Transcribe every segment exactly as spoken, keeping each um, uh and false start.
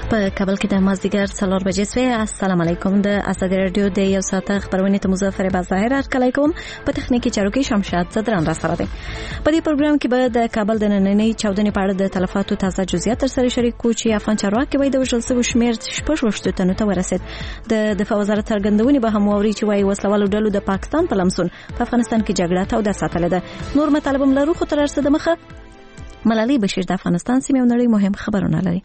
په کابل کې د مازدیګر څلور بجې سوې. السلام علیکم. د ازادي رادیو د یو ساعت خبرونه ته مظفر بازاهر ارکلای کوم. په تخنیکی چارو کې شمشاد زدران را سره دي. په دې پروګرام کې به د کابل د نننۍ چاودنې په اړه د تلفاتو تازه جزئیات تر سره شریک کوو چې افغان چارواکي وایي د وژل شویو شمېر شپږ ویشت تنو ته ورسید. د دفاع وزارت څرګندونې به هم واوري چې وایي وسلوالو ډلو د پاکستان په لمسون په افغانستان کې جګړه توده ساتلې ده. نور مطالب هم لرو، خو تر څه د مخه ملالۍ بشیر د افغانستان سیمې او نړۍ مهم خبرونه لري.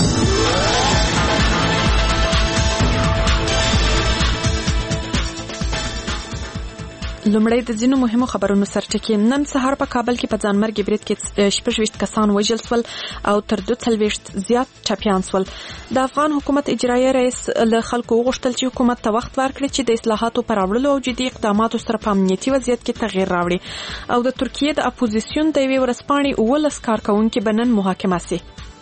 لومړی د ځینو مهمو خبرونو سرټکی. نن سهار په کابل کې په ځانمرګ برید کې شپږ ویشت کسان وژل شول او تر دوه څلوېښت زیات ټپیان شول. د افغان حکومت اجرایي رئیس له خلکو وغوښتل چې حکومت ته وخت ورکړي چې د اصلاحاتو پر راوړلو او جدي اقداماتو سره په امنیتي وضعیت کې تغییر راوړي. او د ترکیې د اپوزیسیون د یوې ورځپاڼې اوولس کارکونکي به نن محاکمه شي.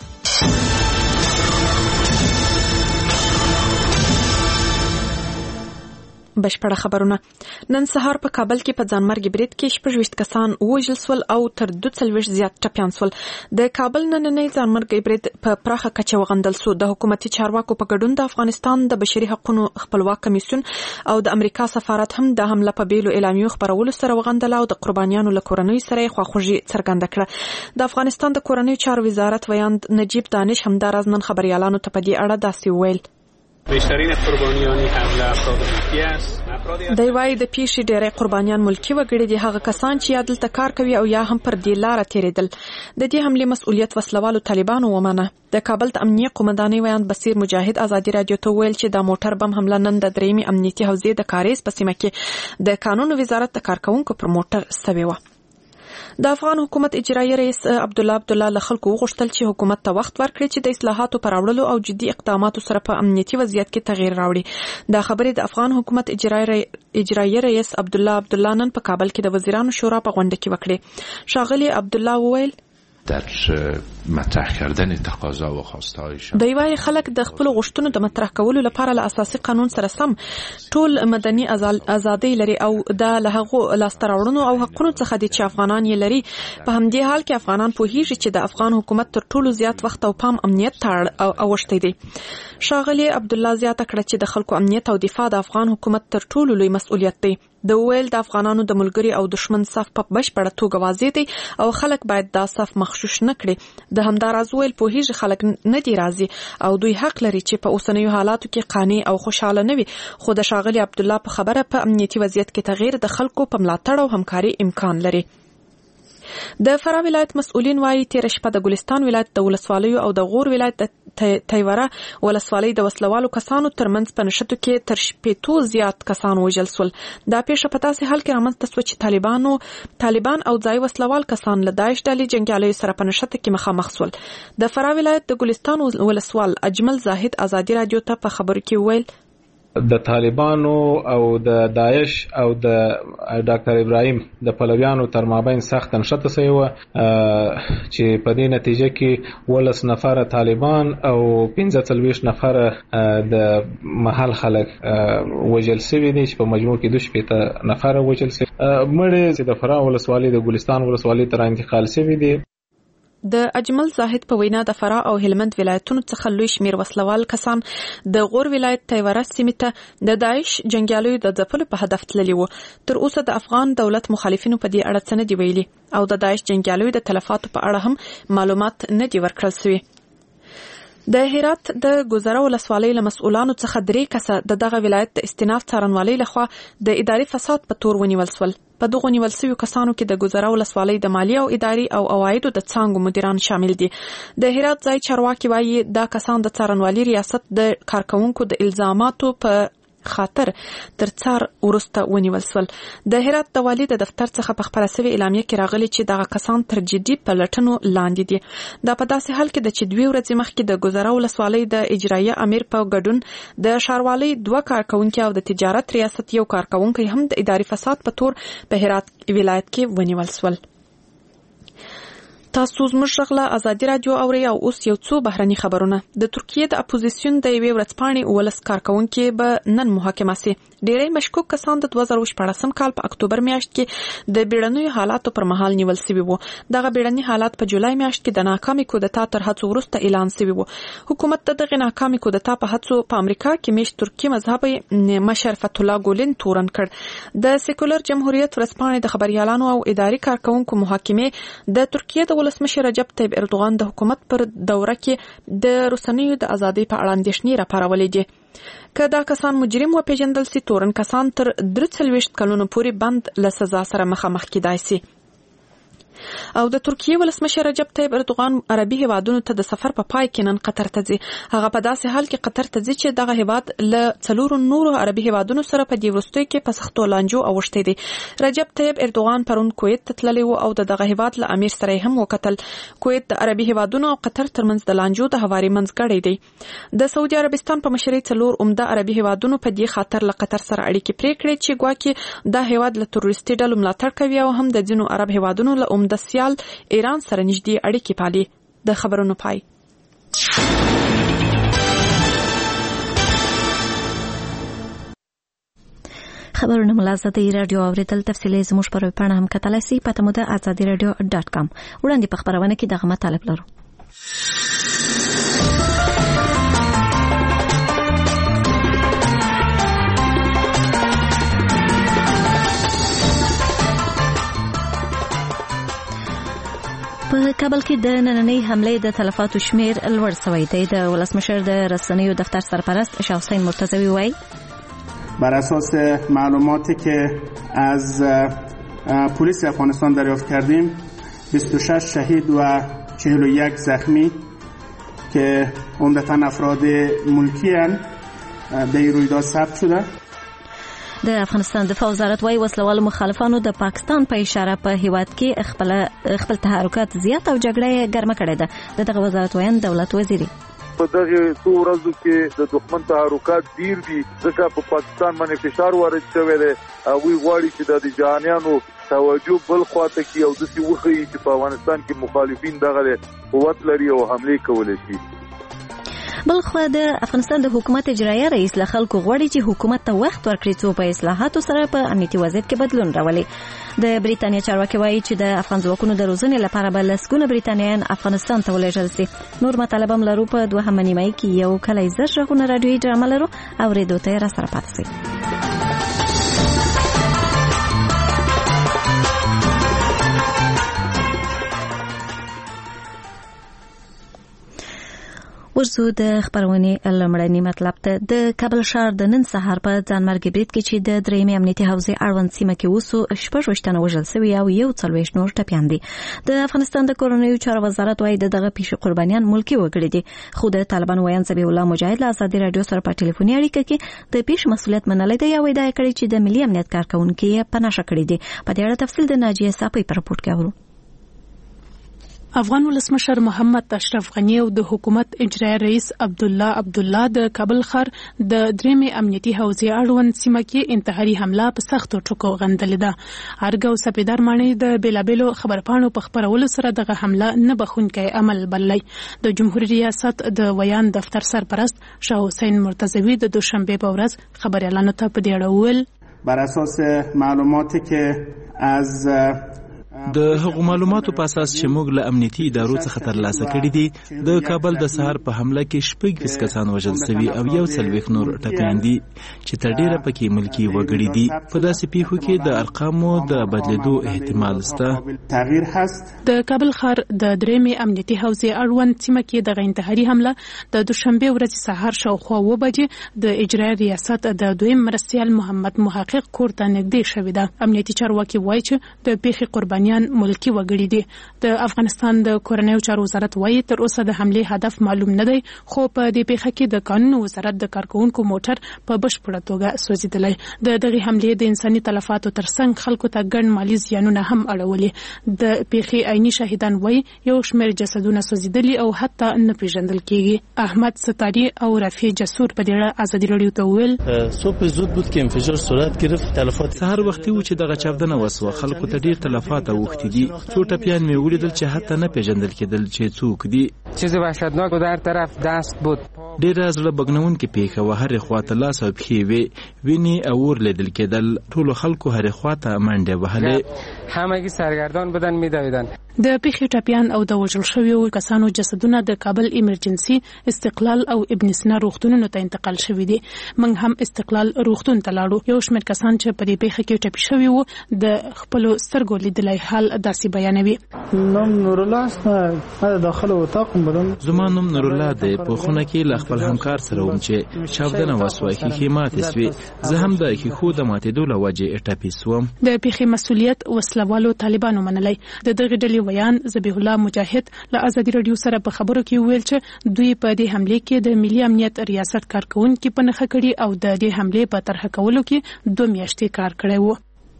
بشپړه خبرونه. نن سهار په کابل کې په ځانمرګ برید کې شپږ ویشت کسان وژل شول او تر دوه څلوېښت زیات ټپیان شول. د کابل نننۍ ځانمرګ برید په پراخه کچه وغندل شو. د حکومتي چارواکو په ګډون د افغانستان د بشري حقوقو خپلواک کمیسیون او د امریکا سفارت هم د حمله په بیلو اعلامیو خبرولو سره وغندل او د قربانیانو له کورنۍ سره خواخوږي څرګنده کړه. د افغانستان د کورنۍ چارو وزارت ویاند نجیب دانش همداراز نن خبريالانو ته په دې اړه داسې وویل: بیشترین قربانیان حمله افراد ملکی است. دی وايي د پیښې ډېری قربانیان ملکی وګړي دي، هغه کسان چې یا دلته کار کوي او یا هم پر دې لاره تیریدل. د دې حملې مسؤلیت وسلوالو طالبانو ومنه. د کابل د امنیه قومندانۍ ویاند بصیر مجاهد ازادي رادیو ته ویل چې د موټر بم حمله نن د درېمې امنیتي حوزې د کاریز په سیمه کې د قانون وزارت د کارکونکو پر موټر سوي و. د افغان حکومت اجرایي رئیس عبدالله عبدالله له خلکو وغوښتل چې حکومت ته وخت ورکړي چې د اصلاحاتو پر راوړلو او جدي اقداماتو سره په امنیتي وضعیت کې تغییر راوړي. دا خبرې د افغان حکومت اجرایي رئیس عبدالله عبدالله نن په کابل کې د وزیرانو شورا په غونډه کې وکړي. ښاغلي عبدالله وویل: در مطرح کردن تقاضا و خواستهایشان دی وايي خلک د خپل غوښتنو د مطرح کولو لپاره له اساسي قانون سره سم ټول مدني ازادي لري او د لهغو لاستراوړنو او حقوقو څخه دي چې افغانان یې لري. په همدې حال کې افغانان پوهیږي چې د افغان حکومت تر ټولو زیات وخت او پام امنیت ته اوښتی دی. ښاغلي عبدالله زیاته کړه چې د خلکو امنیت او دفاع د افغان حکومت تر ټولو لوی مسؤلیت دی. د ویل د افغانانو د ملګری او دشمن صف په بشپړه توګه واضح دی او خلک باید دا صف مخشوش نه کړي. د همداراز ویل پوهیږي خلک نه دی راضي او دوی حق لري چې په اوسنیو حالاتو کې قانع او خوشاله نه وي. خو د ښاغلي عبدالله په خبره په امنیتي وضعیت کې تغییر د خلکو په ملاتړ او همکاري امکان لري. د فراه ولایت مسؤلین وايي تیر شپه د ګلستان ولایت د ولسوالیو او د غور ولایت د تیوره ولسوالۍ د وسلوالو کسانو ترمنځ په نښتو کې تر شپېتو زیات کسان وژل شول. دا پیښه په داسې حال کې رامنځته شوه چې طالبانو طالبان او ځای وسلوال کسان له داعش ډلې جنګیالیو سره په نښته کې مخامخ شول. د فراه ولایت د ګلستان ولسوال اجمل زاهد ازادي رادیو ته په خبرو کې ویل: د طالبانو او د داعش او د ډاکټر ابراهیم د پلویانو تر مابین سخت نښته شوې وه چې په دې نتیجه کې ولس نفره طالبان او پنځه څلوېښت نفره د محل خلک وژل شوي دي چې په مجموع کې دوه شپېته نفره وژل شوي. مړي چې د فراه ولسوالۍ د ګلستان ولسوالۍ ته انتقال شوي دي. د اجمل زاهد په وینا د فراه او هلمند ولایتونو څخه لوی شمیر وسلوال کسان د غور ولایت تیوره سیمې ته د داعش جنګیالیو د ځپلو په هدف تللي وو. تر اوسه د افغان دولت مخالفینو په دې اړه څه نه دي ویلي او د داعش جنګیالیو د تلفاتو په اړه هم معلومات نه دي ورکړل شوي. د هرات د ګوزره ولسوالۍ له مسؤلانو څخه درې کسه د دغه ولایت د استیناف څارنوالۍ لخوا د اداري فساد په تور ونیول شول. په دغه نیول شویو کسانو کې د ګوزره ولسوالۍ د مالیې او اداري او عوایدو د څانګو مدیران شامل دي. د هرات ځای چارواکي وايي دا کسان د څارنوالۍ ریاست د کارکونکو د الزاماتو په خاطر تر څار ورسته ونیول شول. د هرات د والي د دفتر څخه په خبره شوی اعلامیه کې راغلي چې دغه کسان تر جدي پلټنو لاندې دي. دا په داسې حال کې د چې دوی ورځې مخکې د ګوزره ولسوالۍ د اجرایي امیر په ګډون د ښاروالۍ دوه کارکونکي او د تجارت ریاست یو کارکونکي هم د اداري فساد په تور په هرات ولایت کې ونیول شول. تاسو زموږ غلا ازادي رادیو اوري او اوس یو څو بهرني خبرونه. د ترکیه د اپوزیسیون د یوې ورځپاڼې ولس کارکونکو به نن محاکمه سي. ډېری مشکوک کسان د دوه زره شپږم کال په اکتوبر میاشت کې د بیړنیو حالاتو پر مهال نیول شوي وو. دغه بیړني حالات په جولای میاشت کې د ناکامي کودتا تر هڅو وروسته اعلان شوي وو. حکومت د دغه ناکامي کودتا په هڅو په امریکا کې میشت ترکیه مذهبي مشر فتح الله ګولن تورن کړ. د سیکولر جمهوریت ورځپاڼې د خبريالانو او اداري کارکونکو محاکمه د ترکیه د ولسمشر رجب طیب اردوغان د حکومت پر دوره کې د رسنیو د ازادۍ په اړه اندېښنې راپارولې دي. که دا کسان مجرم و پیژندل سي، تورن کسان تر درې څلوېښت کلونو پورې بند له سزا سره مخامخ کېدای سي. او د ترکیه ولسمشر رجب طیب اردوغان عربي هیوادونو ته د سفر په پای کې نن قطر ته ځي. هغه په داسې حال کې قطر ته ځي چې دغه هیواد له څلورو نورو عربي هیوادونو سره په دې وروستیو کې په سختو لانجو اوښتی دی. رجب طیب اردوغان پرون کویت ته تللی و او د دغه هیواد له امیر سره هم وکتل. کویت د عربي هیوادونو او قطر ترمنځ د لانجو د هواري منځګړی دی. د سعودي عربستان په مشرۍ څلور عمده عربي هیوادونو په دې خاطر له قطر سره اړیکې پرې کړې چې ګواکې دا هیواد له تروریستي ډلو ملاتړ کوي او هم د ځینو عرب هیوادونو له عمده سیال ایران سره نږدې اړیکې پالي. د خبرونو پای. خبرونه ملازمه رادیو اوریدل تفصیلي زموږ پر ویبپاڼه هم کتلای شئ. پته مو د ازادي رادیو ډاټ کام. وړاندې په خبرونه کې دغه مطالب لرو. په کابل کې د نننۍ حملې د تلفاتو شمیر لوړ شوی دی. د ولسمشر د رسنیو دفتر سرپرست شاه حسین مرتضوی وایي بر اساس معلوماتی که از پلیس افغانستان دریافت کردیم بیست و شش شهید و چهل و یک زخمی که عمدتاً افراد ملکی اند به این رویداد ثبت شده. د افغانستان دفاع وزارت وايي وسلوال مخالفانو د پاکستان په اشاره په هیواد کې خپل خپل تحرکات زیات او جګړه ګرمه کړې ده. دغه وزارت وایي دولت وزیري په دغه څو ورځو کې د دښمن تحرکات ډیر دي ځکه په پاکستان باندې فشار وارد شوی دی. وی غواړي چې د جهانیانو توجه بل خواته کې او د څه وخی چې په افغانستان کې مخالفین دغه قوت لري او حمله کولای شي. بل خو د افغانستان د حکومت اجرایي رئیس له خلکو غواړي چې حکومت ته وخت ورکړي څو په اصلاحاتو سره په امنیتي وضعیت کې بدلون راولي. د بریتانیا چارواکي وایي چې د افغان ځواکونو د روزنې لپاره به لسګونه بریتانیان افغانستان ته ولېږل شي. نور مطالب هم لرو. په دوهمه نیمایي کې یو کلی زر غږونه راډیوي ډرامه لرو. اورېدو ته را سره پاتې شئ. ورزو د خبرونې لمړنی مطلب ته. د کابل ښار د نن سهار په ځانمرګي برید کې چې د درېیمې امنیتي حوزې اړوند سیمه کې وسو شپږ ویشتنه وژل شوي او یو څلوېښت نور ټپیان دي. د افغانستان د کورنیو چارو وزارت وايي دغه پیښې قربانیان ملکي وګړي دي. خو د طالبانو ویان ذبیح الله مجاهد له ازادي رادیو سره په ټلیفوني اړیکه کې د پیښې مسؤلیت منلی دی او ادعا کړې چې د ملي امنیت کارکونکو یې په نښه کړي دي. په دې اړه تفصیل د ناجیه صافی په راپور کې اورو. افغان ولسمشر محمد اشرف غنی او د حکومت اجرایي رئیس عبد الله عبد الله د کابل ښار د درېمې امنیتي حوزې اړوند سیمه کې انتحاري حمله په سختو ټکو غندلې ده. ارګ او سپیدار ماڼۍ د بیلابېلو خبرپاڼو په خبرولو سره دغه حمله نه بخښونکی عمل بللی. د جمهوریت ریاست د ویان دفتر سرپرست شاه حسین مرتضوی د دوشنبه په ورځ خبريالانو ته په دې اړه وویل بر اساس معلوماتی که از د هغو معلوماتو په اساس چې موږ له امنیتي ادارو څخه ترلاسه کړي دي د کابل د سهار په حمله کې شپږ ویس کسان وژل شوي او یو څلوېښت نور ټپیان دي چې تر ډیره پکې ملکي وګړي دي. په داسې پیښو کې د ارقامو د بدلیدو احتمال شته. تغییر هست. د کابل ښار د درېیمې امنیتي حوزې اړوند سیمه کې د انتحاري حمله د دوشنبه ورځ سهار شاوخوا اوه بجې د اجرایي ریاست د دویم مرستیال محمد محقق کور ته نږدې شوې ده. امنیتي چارواکي وایي چې د پیښې قربانیان ملکی وګړي دي. د افغانستان د کورنیو چارو وزارت وایي تر اوسه د حملې هدف معلوم نه دی خو په دې پیښه کې د قانون وزارت د کارکونکو موټر په بشپړه توګه سوځېدلی. د دغه حملې د انساني تلفاتو ترڅنګ خلکو ته ګڼ مالي زیانونه هم اړولي. د پیښې عیني شاهدان وایي یو شمېر جسدونه سوځېدلي او حتی نه پیژندل کیږي. احمد ستاری او رفیع جسور په دې اړه ازادي رادیو ته وویل صبح زود بود که انفجار صورت گرفت. تلفات سحر وختي و چې دغه چاودنه وسوه. خلکو ته ډیر تلفات او اوښتي دي. څو ټپیان مې ولیدل چې حتی نه پیژندل کېدل چې څوک دي. چیز وحشتناک در طرف دست بود. ډېره زړه بګنونکې پیښه وه. هرې خواته لاس او پښې وې، وینې او اور لیدل کېدل. ټولو خلکو هرې خواته منډې وهلې. همگی سرگردان بودن میدویدن. د پیښې ټپیان او د وژل شویو کسانو جسدونه د کابل ایمرجنسي، استقلال او ابن سینا روغتونونو ته انتقال شوي دي. موږ هم استقلال روغتون ته لاړو. یو شمېر کسان چې په دې پیښه کې ټپي شوي وو د خپلو سترګو لیدلی حال داسې بیانوي. نوم نورالله است. داخل اتاق بودم. زما نوم نورالله دی. په خونه کې له خپل همکار سره وم چې چاودنه وسوه. ښیښې ماتې سوې. زه هم د ښیښو د ماتېدو له وجې ټپي سوم. د پیښې مسؤلیت وسلوالو طالبانو منلی. د دغې ډلې ویان ذبیح الله مجاهد له ازادي رادیو سره په خبرو کې ویل چې دوی په دې حمله کې د ملي امنیت ریاست کارکونکو په نخښه کړي او د دې حمله په طرح کولو کې دوه میاشتې کار کړی وو.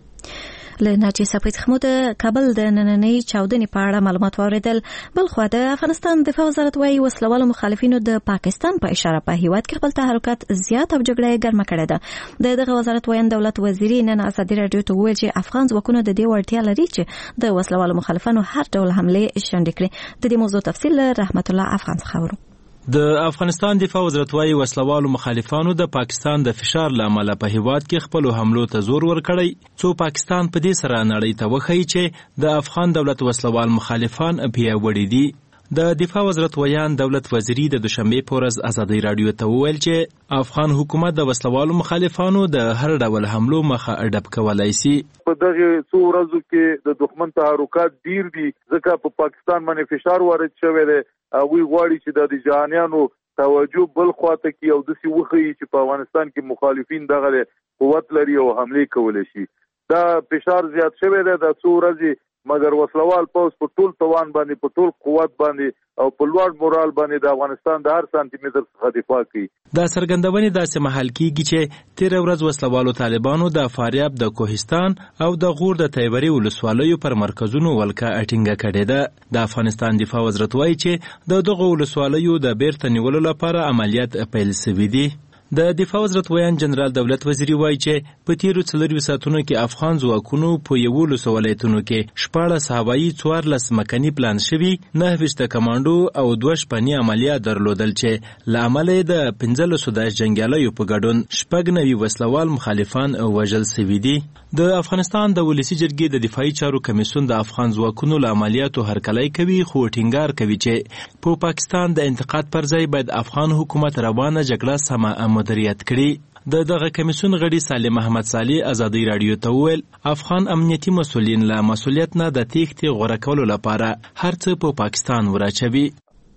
له ناجی سپید خمود کابل د نننۍ چاودنې په اړه معلومات واوریدل. بل خو د افغانستان دفاع وزارت وايي وسلوالو مخالفینو د پاکستان په اشاره په هیواد کې خپل تحرکات زیات او جګړه ګرمه کړې ده. د دغه وزارت وایي دولت وزیر نن ازادي رادیو ته وویل چې افغان ځواکونه د دې وړتیا لري چې د وسلوالو مخالفانو هر ډول حمله شنډ کړي. د دې موضوع تفصیل رحمت الله افغان څخه اورو. د افغانستان دفاع وزارت وايي وسلوالو مخالفانو د پاکستان د فشار له امله په هیواد کې خپل حملو ته زور ورکړی، څو پاکستان په دې سره نړۍ ته وښیي چې د افغان دولت وسلوال مخالفان پیاوړي دي. د دفاع وزارت ویان دولت وزیری د دوشنبه په ورځ ازادي رادیو ته وویل چې افغان حکومت د وسلوالو مخالفانو د هر ډول حملو مخه اډب کولای شي. په دغه څو ورځو کې د دښمن تحرکات ډیر دي ځکه په پاکستان باندې فشار وارد شوی دی. وی غواړي چې د جهانیانو توجه بل خواته کې او د سی وخی چې په افغانستان کې مخالفین دغه قوت لري او حمله کولای شي. دا فشار زیات شوی دی د څو ورځې، مګر وسلوال پوز په ټول توان باندې په ټول قوت باندې او په لوړ مورال باندې د افغانستان د هر سانتي متر څخه دفاع کوي. دا څرګندونې داسې محل کېږي چې تیر ورځ وسلوالو طالبانو د فاریاب د کوهستان او د غور د تیوري ولسوالیو پر مرکزونو ولکه اټینګه کړې ده. د افغانستان دفاع وزارت وایي چې د دغه ولسوالیو د بیرته نیولو لپاره عملیات پیل شوي دي. د دفاع وزارت ویان جنرال دولت وزیری وایي چې په تیرو څلوروي ساعتونو کې افغان ځواکونو په یولسو ولایتونو کې شپاړس هوایي، څوارلس مکني پلان شوي، نهه ویشت کمانډو او دوه شپني عملیات درلودل چې له امله یې د پنځلسو داعش جنګیالیو په ګډون شپږ نوي وسلوال مخالفان وژل شوي دي. د افغانستان د ولسي جرګې د دفاعي چارو کمیسیون د افغان ځواکونو له عملیاتو هرکلی کوي، خو ټینګار کوي چې په پاکستان د انتقاد پر ځای باید افغان حکومت روانه جګړه سمه مدیریت کړي. د دغه کمیسیون غړي سالم محمد صالح ازادي رادیو ته وویل افغان امنیتي مسؤلین له مسؤلیت نه د تېښتې غوره کولو لپاره هر څه په پاکستان وراچوي.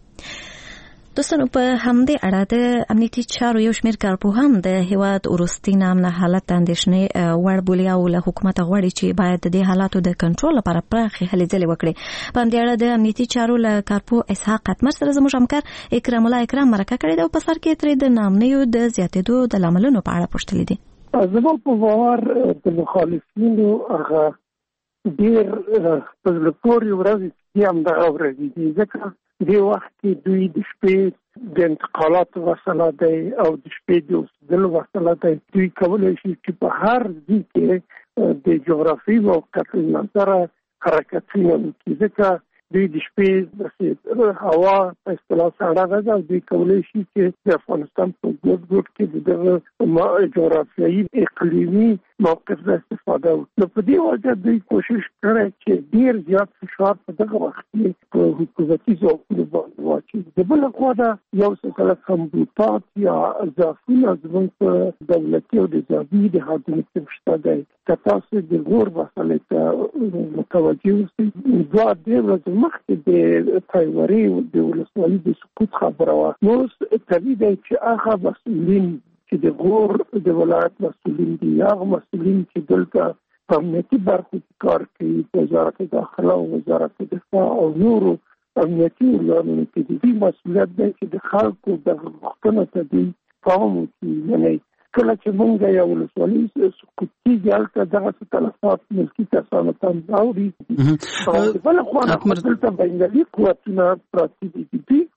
دوستانو په همدې اړه د امنیتي چارو یو شمېر کارپوهان د هیواد وروستي نامنه حالت د اندېښنې وړ بولي او له حکومته غواړي چې باید د دې حالاتو د کنټرول لپاره پراخې هلې ځلې وکړي. په همدې اړه د امنیتي چارو له کارپوه اسحاق قطمر سره زموږ همکار اکرام الله اکرام مرکه کړې ده او په سر کې ترې د نامنیو د زیاتېدو د لاملونو په اړه پوښتلي دي. زما په باور د مخالفینو هغه ډېر په زړه پورې ورځې همدغه ورځې دي ځکه دې وخت کې دوی د شپې د انتقالاتو وسله دی او د شپې د اوسېدلو وسله دی. دوی کولی شي چې په هر ځای کې د جغرافیې موقعیت له نظره حرکتونه وکړي ځکه دوی د شپې د هوا په اصطلاح سړه ده او دوی کولی شي چې د افغانستان په ګوټ ګوټ کې د دغه جغرافیایي اقلیمي موقف څخه استفاده وکړي. نو په دې وجه دوی کوشش کړی چې ډېر زیات فشار په دغه وخت کې په حکومتي ځواکونو باندې واچوي. د بله خوا ده یو څه کله کمبودات یا اضافونه زموږ په دولتي او نظامي نهادونو کې شته دی. که تاسو د غور مسئلې ته متوجه اوسئ، دوه درې ورځې مخکې د تیوري د ولسوالۍ د سقوط خبره وه. نو طبیعي دی چې هغه مسؤلین چې د غور د ولایت مسؤلین دي، هغه مسؤلین چې دلته په امنیتي برخو کې کار کوي، په وزارت داخله او وزارت دفاع او نورو امنیتي ارګانونو کې دي، دوی مسؤلیت دی چې د خلکو د غوښتنو ته دوی پام وکړي. یعنې کله چې موږ یو ولسوالي سقوط کېږي هلته دغسې تلفات ملکي کسانو ته هم راوړي. او د بله خوا نه دلته بینالي قوتونه پراته دي، دوی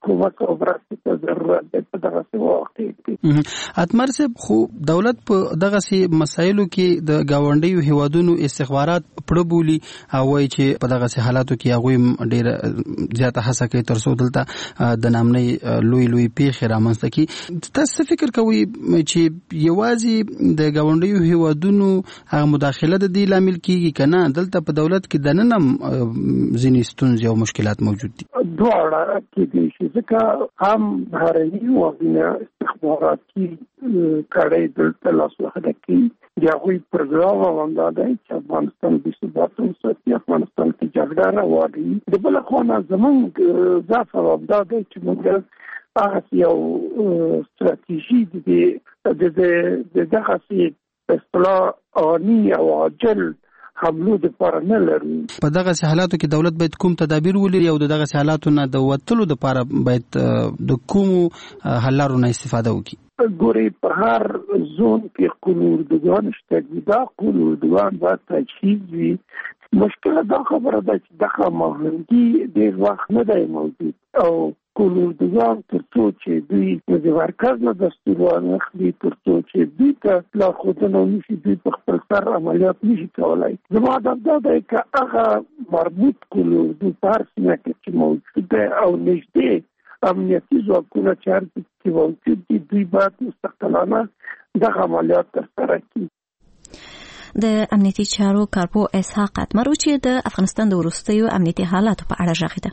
کومک او مرستې ته ضرورت دی په دغه وخت کې. اتمر صاحب خو دولت په دغه سي مسایلو کې د گاونډیو هیوادونو استخبارات پړه بولی او وایي چې په دغه سي حالاتو کې هغه ډېر زیاته هڅه کوي تر څو دلته د نامنۍ لوی لوی پیښې رامنځته کړي. تاسو فکر کوئ چې یوازې د گاونډیو هیوادونو هغه مداخله د دې لامل کیږي کنه دلته په دولت کې دننه ځینې ستونزې او مشکلات موجود دي؟ دواړه کېدای شي ځکه هم بهرني وګړي استخباراتي کړي دلته لاسوهنه کوي د هغوی پروګرام همدا دی چې افغانستان بې ثباته وساتي، افغانستان کې جګړه راوړي. د بله خوا نه زموږ ضعف همدا دی چې موږ هغه یو ستراتیژي د دغسې اصطلاح آني او عاجل حملو د پاره نه لري. په دغه حالاتو کې دولت باید کوم تدابیر ولري او د دغه حالاتو نه د وټلو د پاره باید د کوم حل لارو نه استفاده وکړي؟ ګوري په هر زون کې قلوردگان شته دي، دا قلوردگان باید تجهیز وي. مشکل دا خبره ده چې دغه مهمګي ډېر وخت نه دی موجود او قلوردگان تر څو چې دوی د مرکز نه دستور وانخلي، تر څو چې دوی ته لارښودنه ونشي، دوی په خپل سر عملیات نشي کولی. زما هدف دا دی که هغه مربوط قلوردو په هر سیمه کې چې موجود دی او نږدې امنیتي ځواکونه چې هر څه کې موجود دي دوی باید مستقلانه دغه عملیات ترسره کړي. د امنیتي چارو کارپو اسحاق اتمر چې د افغانستان د وروستیو امنیتي حالاتو په اړه غږیده.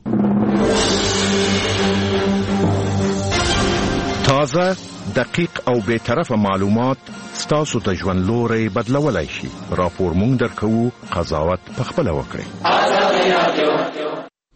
تازه، دقیق او بی‌طرفه معلومات ستاسو ته ژوند لوري بدلولای شي. راپور مونږ درکوو، قضاوت پخپله وکړئ.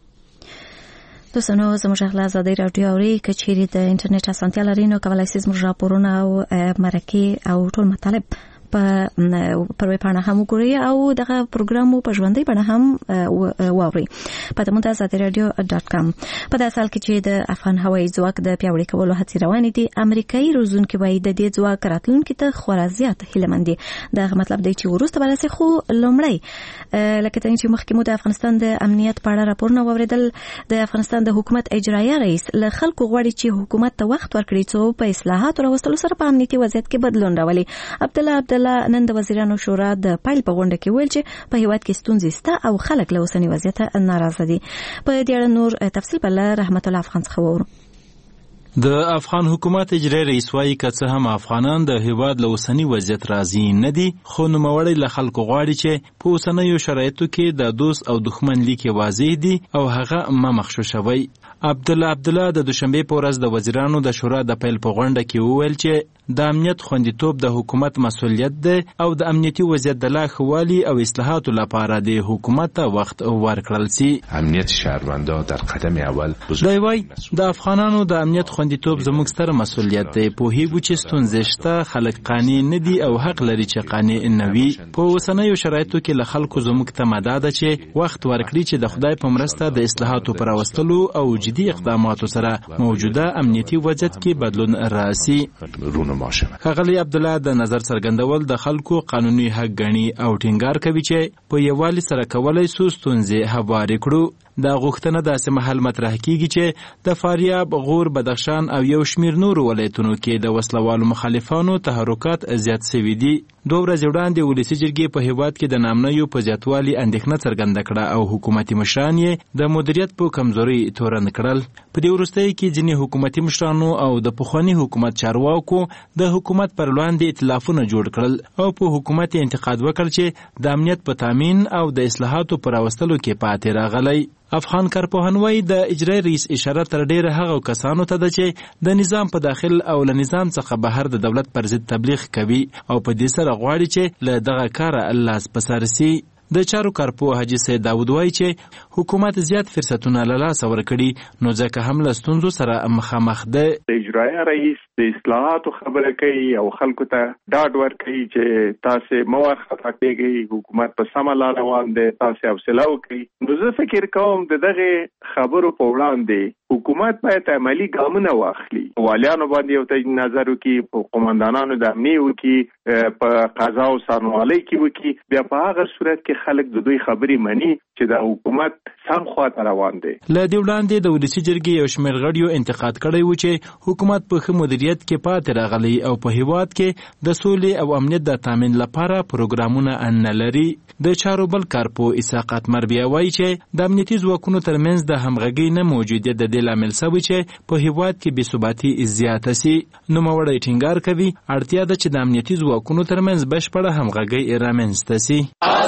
دوستانو زموږ غلا آزادۍ راډیو اوري که چیرې د انټرنیټ اسانتیا لري نو کولی شئ زموږ راپورونه او مرکې او ټول مطالب په پروي پاڼه هم وګورئ او دغه پروګرام په ژوندۍ بڼه هم واورئ په د آزادۍ راډیو ډاټ کام. په داسې حال کې چې د افغان هوایي ځواک د پیاوړي کولو هڅې روانې دي، امریکایي روزونکي وایي د دې ځواک راتلونکي ته خورا زیات هیلهمند دي. دغه مطلب دی چې وروسته به راسي، خو لومړی لکه څنګه چې مخکې مو د افغانستان د امنیت په اړه راپورونه واورېدل، د افغانستان د حکومت اجرایه رئیس له خلکو غواړي چې حکومت ته وخت ورکړي څو په اصلاحاتو راوستلو سره په امنیتي وضعیت کې بدلون راولي. عبدالله عبدالله نن د وزیرانو شورا د پایل په غونډه کې ویل چې په هیواد کې ستونزې شته او خلک له اوسني وضعیت ناراضه دي. په دې اړه نور تفصیل بل رحمت الله افغان څخه وورو. د افغان حکومت اجرایي رئیس وايي که څه هم افغانان د هیواد له اوسني وضعیت راضي نه دي، خو نوموړی له خلکو غواړي چې په اوسنیو شرایطو کې د دوست او دښمن لیکې واضح دي او هغه مه مخشوشوي. عبدالله عبدالله د دوشنبې په ورځ د وزیرانو د شورا د پیل په غونډه کې وویل چې د امنیت خوندیتوب د حکومت مسؤلیت دی او د امنیتي وضعیت د لا ښه والي او اصلاحاتو لپاره د حکومت ته وخت ورکړل سي. امنیت شهروندا در قدم اول دی وایي د افغانانو د امنیت خوندیتوب زموږ ستر مسؤلیت دی. پوهیږو چې ستونزې شته، خلک قانع نه دي او حق لري چې قانع نه وي. په اوسنیو شرایطو کې له خلکو زموږ تمه دا ده چې وخت ورکړي چې د خدای په مرسته د اصلاحاتو پر راوستلو او جدي اقداماتو سره موجوده امنیتي وضعیت کې بدلون راسي. ښاغلی عبدالله د نظر څرګندول د خلکو قانوني حق ګڼي او ټینګار کوي چې په یووالي سره کولی سو ستونزې هوارې کړو. دا غوښتنه داسې مهال مطرح کیږي چې د فاریاب، غور، بدخشان او یو شمیر نورو ولایتونو کې د وسلوالو مخالفانو تحرکات زیات شوي دي. دوه ورځې وړاندې ولسي جرګې په هیواد کې د نامنیو په زیاتوالي اندېښنه څرګنده کړه او حکومتي مشران یې د مدیریت په کمزوري تورن کړل. په دې وروستیو کې ځینې حکومتي مشرانو او د پخواني حکومت چارواکو د حکومت پر وړاندې ائتلافونه جوړ کړل او په حکومت انتقاد وکړ چې د امنیت په تامین او د اصلاحاتو پر راوستلو کې پاتې راغلی. افغان کارپوهان وایي د اجرایي رئیس اشاره تر ډیره هغو کسانو ته ده چې د نظام په داخل او له نظام څخه بهر د دولت پر ضد تبلیغ کوي او په دې سره غواړي چې له دغه کاره لاس په سر سي. د چارو کارپوه حاجي سید داود وایي چې حکومت زیات فرصتونه له لاسه ورکړي نو ځکه هم له ستونزو سره مخامخ ده. د اجرایي رئیس د اصلاحاتو خبره کوي او خلکو ته ډاډ ورکوي چې تاسو مو وارخطا کېږئ، حکومت په سمه لار روان دی، تاسو حوصله وکړئ. نو زه فکر کوم د دغه خبرو په وړاندې حکومت باید عملی ګامونه واخلي، والیانو باندې یو ته نظر وکړي، په قومندانانو د امنیت وکړي، په قضا او څارنوالۍ کې وکړي. بیا په هغه صورت کې خلک د دوی خبرې مني چې د حکومت سم خواته روان دي. له دې وړاندې د ولسی جرګې یو شمېر غړیو انتقاد کړی و چې حکومت په ښه مدیریت کې پاتې راغلی او په هیواد کې د سولې او امنیت د تامین لپاره پروګرامونه نه لري. د چارو بل کارپو اسحاق اتمر بیا وایي چې د امنیتي ځواکونو ترمنځ د همغږۍ نه موجودیت د دې لامل شوی چې په هیواد کې بې ثباتي زیاته سي. نوموړی ټینګار کوي اړتیا ده چې د امنیتي ځواکونو ترمنځ بشپړه همغږۍ رامنځته سي.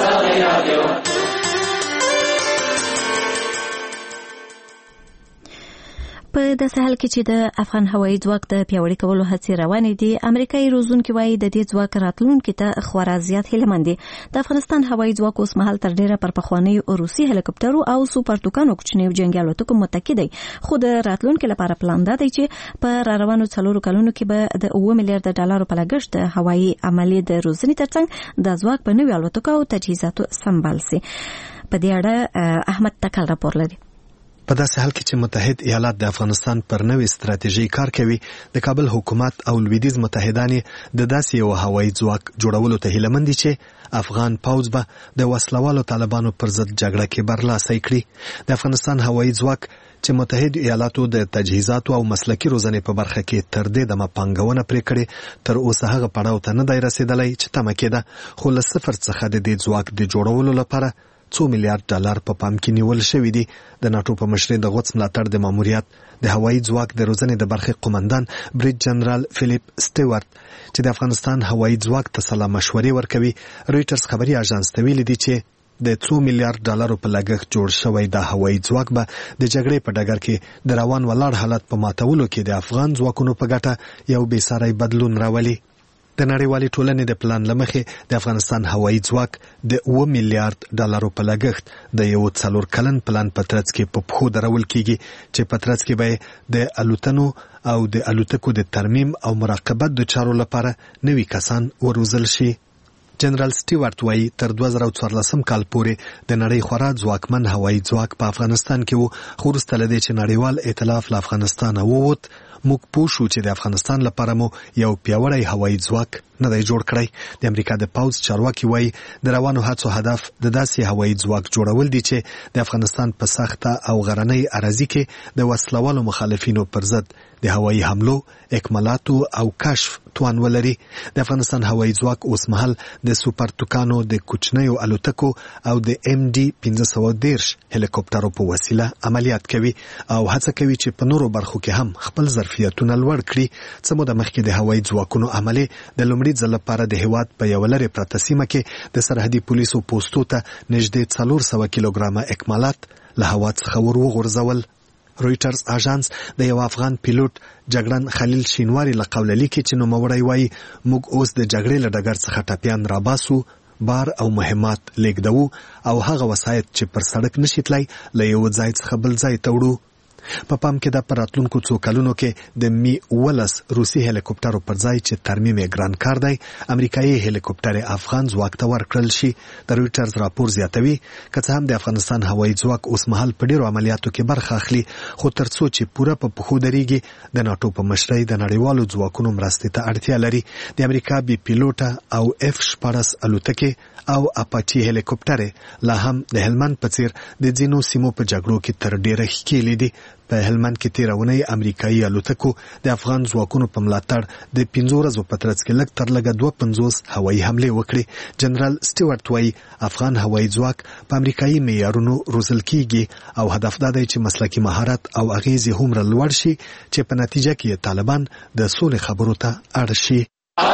په داسې حال کې چې د افغان هوایي ځواک د پیاوړي کولو هڅې روانې دي، امریکایي روزونکي وایي د دې ځواک راتلونکي ته خورا زیات هیلهمند دي. د افغانستان هوایي ځواک اوس مهال تر ډیره پر پخوانیو روسي هلیکوپټرو او سوپر توکانو کوچنیو جنگي الوتکو متکی دی، خو د راتلونکي لپاره پلان دا دی چې په را روانو څلورو کلونو کې به د اوه میلیارډ ډالرو په لګښت د هوایي عملیې د روزنې ترڅنګ د ځواک په نوي الوتکو او تجهیزاتو سمبال سي. په دې اړه احمد تکل راپور لري. په داسې حال کې چې متحد ایالات د افغانستان پر نوې ستراتیژي کار کوي، د کابل حکومت او لویدیځ متحدان د داسې یو هوایي ځواک جوړولو ته هیله مند دي چې افغان پوځ به د وسلوالو طالبانو پر ضد جګړه کې برلاسي کړي. د افغانستان هوایي ځواک چې متحد ایالاتو د تجهیزاتو او مسلکي روزنې په برخه کې تر دې دمه پانګونه پرې کړې، تر اوسه هغه پړاو ته نه دی رسېدلی چې تمه کېده، خو له صفر څخه د دې ځواک د جوړولو لپاره څو میلیارډ ډالر په پام کې نیول شوی دی. د ناتو په مشرۍ د غوڅ ملاتړ د ماموریت د هوایي ځواک د روزنې د برخې قومندان بریج جنرال فلیپ سټیوارت چې د افغانستان هوایي ځواک ته سلا مشورې ورکوي، رويټرز خبري اژانس ته ویلي دي چې د څو میلیارډ ډالرو په لګښت جوړ شوی د هوایي ځواک به د جګړې په ډګر کې د روان ولاړ حالت په ماتولو کې د افغان ځواکونو په ګټه یو بې ساری بدلون راولي. د نړیوالې ټولنې د پلان لمخې د افغانستان هوایي ځواک د اوه میلیارډ ډالرو په لګښت د یو څلور کلن پلان په ترڅ کې په پښو درول کیږي چې په ترڅ کې به د الوتنو او د الوتکو د ترمیم او مراقبت د چارو لپاره نوي کسان وروزل شي. جنرال سټیوارت وایي تر دوه زره څوارلسم کال پورې د نړۍ خورا ځواکمن هوایي ځواک په افغانستان کې وو، خو وروسته له دې چې نړیوال ائتلاف له افغانستانه ووت، موږ پوه شو چې د افغانستان لپاره مو یو پیاوړی هوایي ځواک نه دی جوړ کړی. د امریکا د پوځ چارواکي وایي د روانو هڅو هدف د داسې هوایي ځواک جوړول دي چې د افغانستان په سخته او غرنۍ اراضي کې د وسلوالو مخالفینو پر ضد د هوایي حملو، اکمالاتو او کشف توان ولري. د افغانستان هوایي ځواک اوس مهال د سوپر توکانو د کوچنیو الوتکو او د ام ډي پنځه سوه دېرش هلیکوپټرو په وسیله عملیات کوي او هڅه کوي چې په نورو برخو کې هم خپل ظرفیتونه لوړ کړي. څه موده مخکې د هوایي ځواکونو عملې د لومړي ځل لپاره د هیواد په یو لرې پرته سیمه کې د سرحدي پولیسو پوستو ته نږدې څلور سوه کیلوګرامه اکمالات له هوا څخه ور وغورځول. رويټرز اژانس د یو افغان پیلوټ جګړن خلیل شینواری له قوله لیکي چې نوموړی وایي موږ اوس د جګړې له ډګر څخه ټپیان راباسو، بار او مهمات لیږدوو او هغه وسایط چې پر سړک نشي تلای له یو ځای څخه بل ځای ته وړو. په پام کې د پراتلونکو څو کلونو کې د می ولس روسي هلیکوپټرو پر ځای چې ترمیم یې ګران کار دی، امریکایي هلیکوپټر افغان ځواک ته ورکړل شي. د رويټرز راپور زیاتوي که څه هم د افغانستان هوایي ځواک اوس مهال په ډیرو عملیاتو کې برخه اخلي، خو تر څو چې پوره په پښو درېږي د ناتو په مشرۍ د نړیوالو ځواکونو مرستې ته اړتیا لري. د امریکا بي پیلوټه او اف شپاړس الوتکې او اپاچي هلیکوپټر لا هم د هلمند په څیر د ځینو سیمو په جګړو کې تر ډیره ښکېلې دي. په هلمند کې تیرونی امریکایي الوتکو د افغان ځواکونو په ملاتړ د پنځو ورځو په ترڅ کې لږ تر لږه دوه پنځوس هوایي حملې وکړې. جنرال سټیوارت وایي افغان هوایي ځواک په امریکایي معیارونو روزل کیږي او هدف دا دی چې مسلکي مهارت او اغیز یې هومره لوړ شي چې په نتیجه کې طالبان د سولې خبرو ته اړ شي.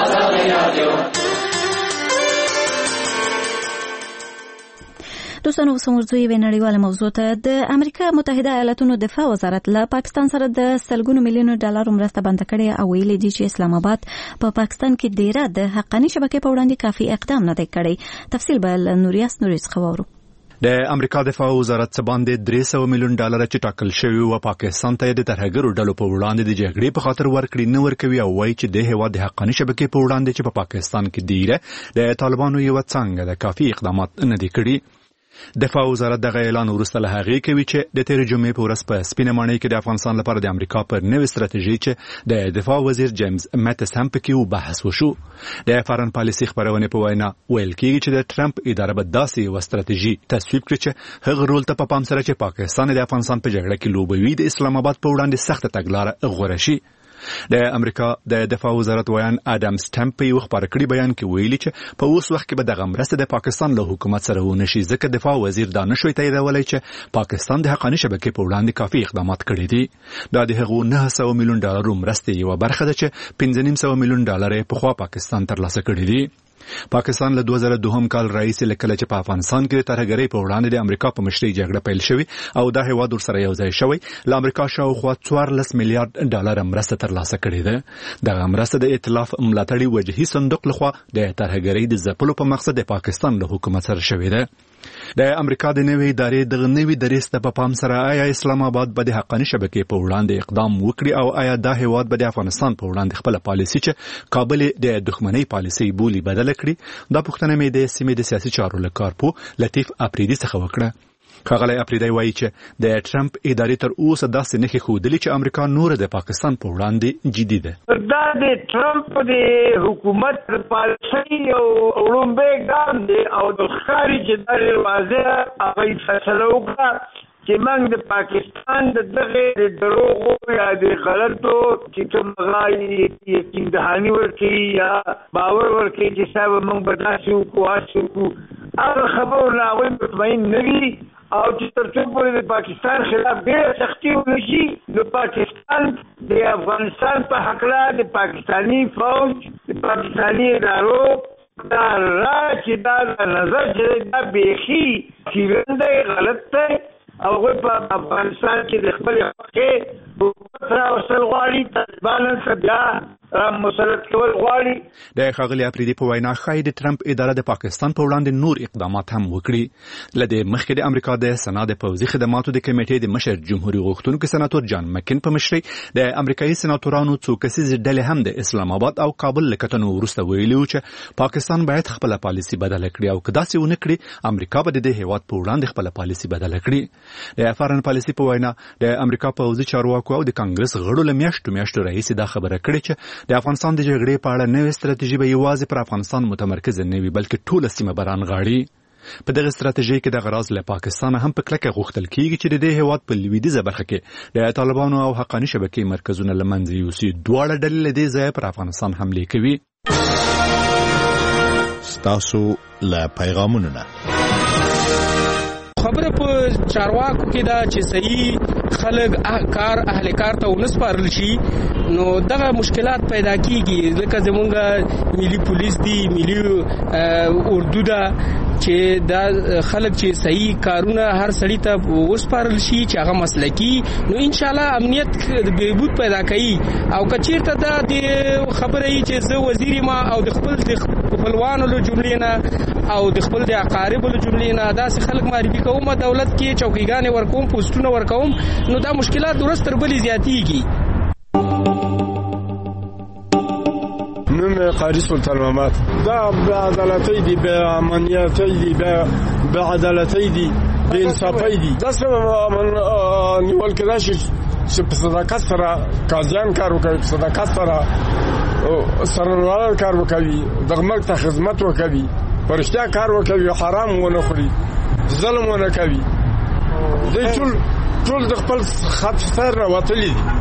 دوستانو وسمورځو یوې نړیواله موضوع ته د امریکا متحده ایالاتونو دفاع وزارت له پاکستان سره د سلګونو میلیونو ډالرو مرسته بند کړې او ویلي دي چې اسلام آباد په پاکستان کې ډیره د حقاني شبکې په وړاندې کافي اقدام نه دی کړی. تفصیل به نوریاس نوریس خبرو. د امریکا دفاع وزارت څخه باندې درې سوه میلیون ډالر چې ټاکل شوی و پاکستان ته د ترهګرو ډلو په وړاندې د جګړې په خاطر ورکړي نه ورکوي او وایي چې د هیواد د حقاني شبکې په وړاندې چې په پاکستان کې دیره د طالبانو یو څنګه د کافي اقدامات نه دي کړی. دفاع وزارت دغه اعلان وروسته له هغې کوي چې د تېرې جمعې په ورځ په سپینه ماڼۍ کې د افغانستان لپاره د امریکا پر نوې ستراتیژي چې د دفاع وزیر جیمز میټس هم پکې و بحث وشو. د فارن پالیسي خبرونه په وینا ویل کېږي چې د ټرمپ اداره به داسې یوه ستراتیژي تصویب کړي چې هغه رول ته په پام سره چې پاکستان د افغانستان په جګړه کې لوبوي د اسلام آباد په وړاندې سخته تګلاره غوره شي. د امریکا د دفاع وزارت ویان ادم سټمپ په یو خبر کړي بیان کې ویلي چې په اوس وخت کې به دغه مرسته د پاکستان له حکومت سره ونه شي ځکه دفاع وزیر دا نشوي تاییدولی چې پاکستان د حقاني شبکې په وړاندې کافي اقدامات کړي دي. دا د هغو نه سوه میلیون ډالرو مرستې یوه برخه ده چې پنځه نیم سوه میلیون ډالر یې پخوا پاکستان ترلاسه کړي دي. پاکستان له دوه زره دوهم کال راهیسې له کله چې په افغانستان کې د ترهګرۍ په وړاندې د امریکا په مشرۍ جګړه پیل شوې او دا هیواد ورسره یو ځای شوی له امریکا شاوخوا څوارلس میلیارډ ډالر مرسته ترلاسه کړې ده. دغه مرسته د ائتلاف ملاتړي وجهي صندوق لخوا د ترهګرۍ د ځپلو په مقصد د پاکستان له حکومت سره شوې ده. د امریکا د نوې ادارې دغه نوې دریځ ته په پام سره آیا اسلام آباد به د حقاني شبکې په وړاندې اقدام وکړي او آیا دا هیواد به د افغانستان په وړاندې خپله پالیسي چې کابل د دښمنۍ پالیسي بولي بدله کړي؟ دا پوښتنه مې د سیمې د سیاسي چارو له کارپوه لطیف اپریدي څخه وکړه. ښاغلی اپریدی وایي چې د ټرمپ ادارې تر اوسه داسې نښې ښودلي چې امریکا نوره د پاکستان په وړاندې جدي ده. دا د ټرمپ د حکومت د پالیسۍ یو وړومبی ګام دی او د ښکاري چې دا ډېر واضح هغوی فیصله وکړه چې موږ د پاکستان د دغې د دروغو یا د غلطو چې کوم هغه یقین دهاني ورکوي یا باور ورکوي چې صاحب موږ به داسې وکړو هسې وکړو هغه خبرو نه هغوی مطمئن نه وي او چې تر څو پورې د پاکستان خلاف ډېره سختي ونه شي نو پاکستان د افغانستان په هکله د پاکستاني فوج د پاکستاني ادارو دا را چې دا نظر چې دا بیخي کیرن دی غلط دی او هغوی په افغانستان کې د خپلې حقې حکومت راوستل غواړي طالبانو څخه بیا مسلط کول غواړي. د ښاغلي اپریدي په وینا ښایي د ټرمپ اداره د پاکستان په وړاندې نور اقدامات هم وکړي. له دې مخکې د امریکا د سنا د پوځي خدماتو د کمیټې د مشر جمهوري غوښتونکي سناتور جان مکین په مشرۍ د امریکایي سناتورانو څو کسیزې ډلې هم د اسلام آباد او کابل له کتنو وروسته ویلي وو چې پاکستان باید خپله پالیسي بدله کړي او که داسې ونه کړي امریکا به د دې هیواد په وړاندې خپله پالیسي بدله کړي. د فارن پالیسي په وینا د امریکا پوځي چارواکو او د کانګرس غړو له میاشتو میاشتو راهیسې دا خبره کړې چې د افغانستان د جګړې په اړه نوې ستراتیژي به یوازې پر افغانستان متمرکزه نه وي بلکې ټوله سیمه به رانغاړي. په دغه ستراتیژۍ کې دغه راز له پاکستانه هم په کلکه غوښتل کېږي چې د دې هیواد په لویدیځه برخه کې د طالبانو او حقاني شبکې مرکزونه له منځه یوسي. دواړه ډلې له دې ځایه پر افغانستان حملې کوي. ستاسو له پیغامونو نه خبره په چارواکو کې دا چې صحیح خلک کار اهل کار ته ونسپارل شي نو دغه مشکلات پیدا کیږي لکه زمونږ ملي پولیس دی ملي اردو دا چې دا خلک چې صحیح کارونه هر سړی ته وسپارل شي چې هغه مسلکی نو ان شاء الله امنیت بهبود پیدا کوي. او کچیرته دا د خبره ای چې زه وزیر ما او د خپل د خپلوانو له جملې نه او د خپل د اقاربو له جملې نه داسې خلک معرفي کوم دولت کې چوکیګانې ورکوم پوسټونه ورکوم نو دا مشکلات درست تر بلې زیاتیږي. نوم قاری سلطان محمد دا به عدالتی دی به امنیتی دی به به عدالتی دی به انصافی دی داسې نیول کېدای شي چې په صداقت سره قاضیان کار وکوي په صداقت سره سرنوالان کار وکوي دغه ملک ته خدمت وکوي په رښتیا کار وکوي حرام ونه خوري ظلم ونه کوي دوی ټول ټول د خپل خط سر نه وتلي دي.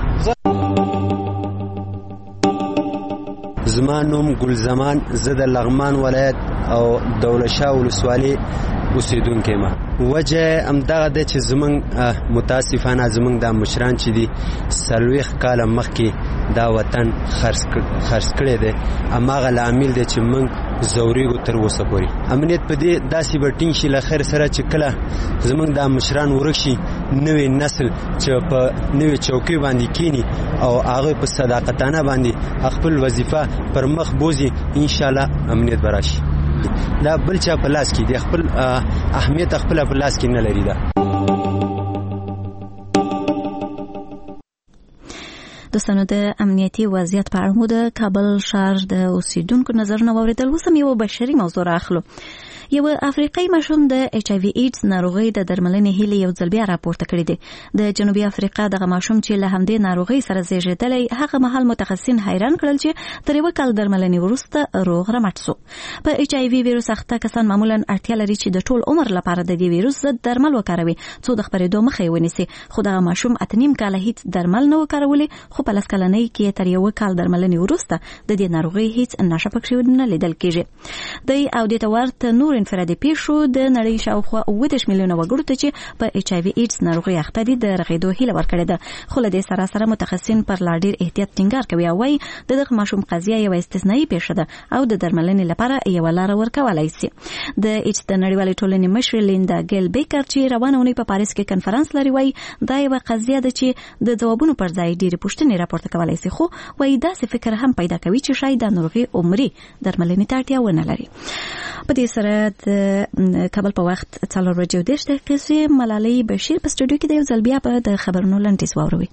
زما نوم ګل زمان زه د لغمان ولایت او دولت شاه ولسوالۍ اوسیدونکی ما. وجه همدغه ده چې زمونږ متاسفانه زمونږ د مشران چې دي څلوېښت کاله مخکې دا وطن خرڅ کړی دی هماغه لامل دی چې موږ ځورېږو تر اوسه پورې. امنیت په دې داسې به ټینګ شي له خیر سره چې کله زمونږ دا مشران ورک شي نوی نسل چې په نوې چوکۍ باندې کینی او هغه په صداقتانه باندې خپل وظیفه پر مخ بوزي انشاءالله امنیت به راشي. دا بل چا په لاس کې دی خپل اهمیت خپل په لاس کې نه لري. دا دوستانو د امنیتي وضعیت په اړه مو د کابل ښار د اوسیدونکو نظرونه واوریدل. اوس هم یو بشري موضوع راخلو. یو افریقایي ماشوم د ایچ آی وی ایډز ناروغي د درملنې هیله یو ځل بیا راپورته کړې ده. د جنوبي افریقا دغه ماشوم چې له همدې ناروغي سره زیږیدلی هغه مهال متخصصین حیران کړل چې تر یو کال درملنې وروسته روغ رمټ سو. په ایچ آی وی ویروس اخته کسان معمولا اړتیا لري چې د ټول عمر لپاره د دې ویروس ضد درمل وکاروي څو د خپرېدو مخه یې ونیسي. خو دغه ماشوم اته نیم کاله هیڅ درمل نه وکارولي، خو په لس کلنۍ کې تر یو کال درملنې وروسته د دې ناروغي هیڅ نښه پکې نه لیدل کېږي. د او د تورت نور انفرادي پیښو د نړۍ شاوخوا اوه دېرش میلیونه وګړو ته چې په ایچ آی وی ایډز ناروغي اخته دي د رغېدو هیله ورکړې ده. خو له دې سره سره متخصصین پر لا ډېر احتیاط ټینګار کوي او وایي د دغه ماشوم قضیه یوه استثنایي پیښه ده او د درملنې لپاره یوه لاره ورکولی سي. د ایډز د نړیوالې ټولنې مشر لیندا ګیل بیکر چې روانه اونۍ په پاریس کې کنفرانس لري وایي دا یوه قضیه ده چې د ځوابونو پر ځای ډېرې پوښتنې راپورته کولی سي، خو وایي داسې فکر هم پیدا کوي چې شاید دا ناروغي عمري درملنې ته اړتیا ونه لري. په دې سره د کابل په وخت څلور بجې او دېرش دقیقې ملالۍ بشیر په سټوډیو کې د یو ځل بیا په د خبرونو لنډیز واوروي.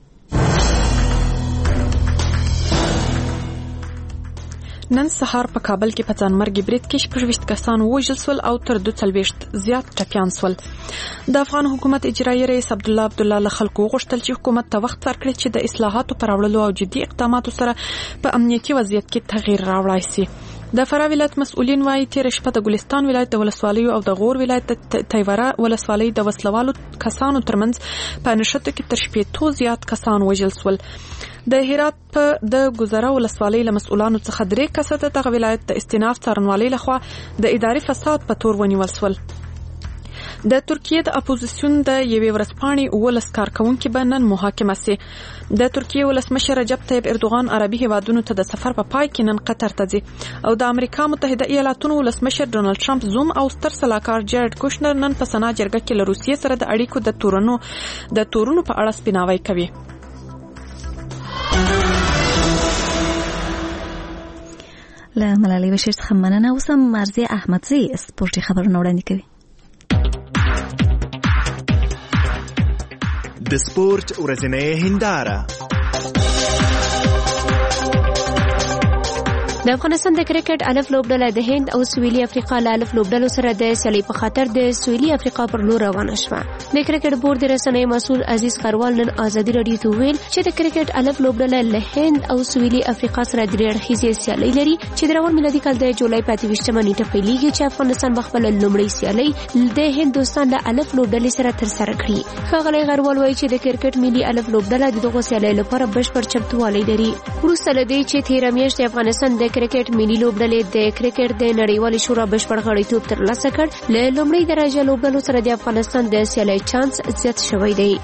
نن سهار په کابل کې په ځانمرګي برید کې شپږ ویشت کسان ووژل سول او تر دوه څلوېښت زیات ټپیان سول. د افغان حکومت اجرایي رئیس عبدالله عبدالله له خلکو وغوښتل چې حکومت ته وخت ورکړي چې د اصلاحاتو پر راوړلو او جدي اقداماتو سره په امنیتي وضعیت کې تغییر راوړای شي. د فراه ولایت مسؤلین وايي تیر شپه د ګلستان ولایت د ولسوالیو او د غور ولایت د تیوره ولسوالۍ د وسلوالو کسانو ترمنځ په نښتو کې تر شپېتو زیات کسان وژل سول. د هرات په د ګذره ولسوالۍ له مسؤلانو څخه درې کسه د دغه ولایت د استیناف څارنوالۍ لخوا د اداري فساد په تور ونیول سول. د ترکیه د اپوزیسیون د یوې ورځپاڼې ولس کارکونکي به نن محاکمه سي. د ترکیه ولسمشر رجب طیب اردوغان عربي هیوادونو ته د سفر په پای کې نن قطر ته ځي او د امریکا متحده ایالاتونو ولسمشر ډونالد ټرمپ زوم او ستر سلاکار جارډ کوشنر نن په سنا جرګه کې له روسیې سره د اړیکو د تورونو د تورونو په اړه سپیناوی کوي. له ملالۍ بشیر څخه مننه. اوس هم مرضیه احمدزی سپورټي خبرونه وړاندې کوي. د سپورت ورځنۍ هنداره. د افغانستان د کرکټ الف لوبډله د هند او سویلي افریقا له الف لوبډلو سره د سیالۍ په خاطر د سویلي افریقا پر لور روانه شوه. د کرکټ بورډ د رسنۍ مسؤل عزیز خروال نن ازادي رادیو ته ویل چې د کرکټ الف لوبډله له هند او سویلي افریقا سره د اړخیزې سیالۍ لري چې د روان میلادي کال د جولای په اته ویشتمه نیټه پیلېږي چې افغانستان به خپل لومړی سیالۍ د هندوستان له الف لوبډلې سره ترسره کړي. ښاغلی غروال وایي چې د کرکټ ملي الف لوبډله د دغو سیالیو لپاره بشپړ چمتووالی لري. وروسته له دې چې تېره میاشت افغانستان د کرکټ ملي لوبډلې د کرکټ د نړیوالې شورا بشپړ غړیتوب ترلاسه کړ، له لومړۍ درجه لوبډلو سره د افغانستان د سیالۍ چانس زیات شوی دی.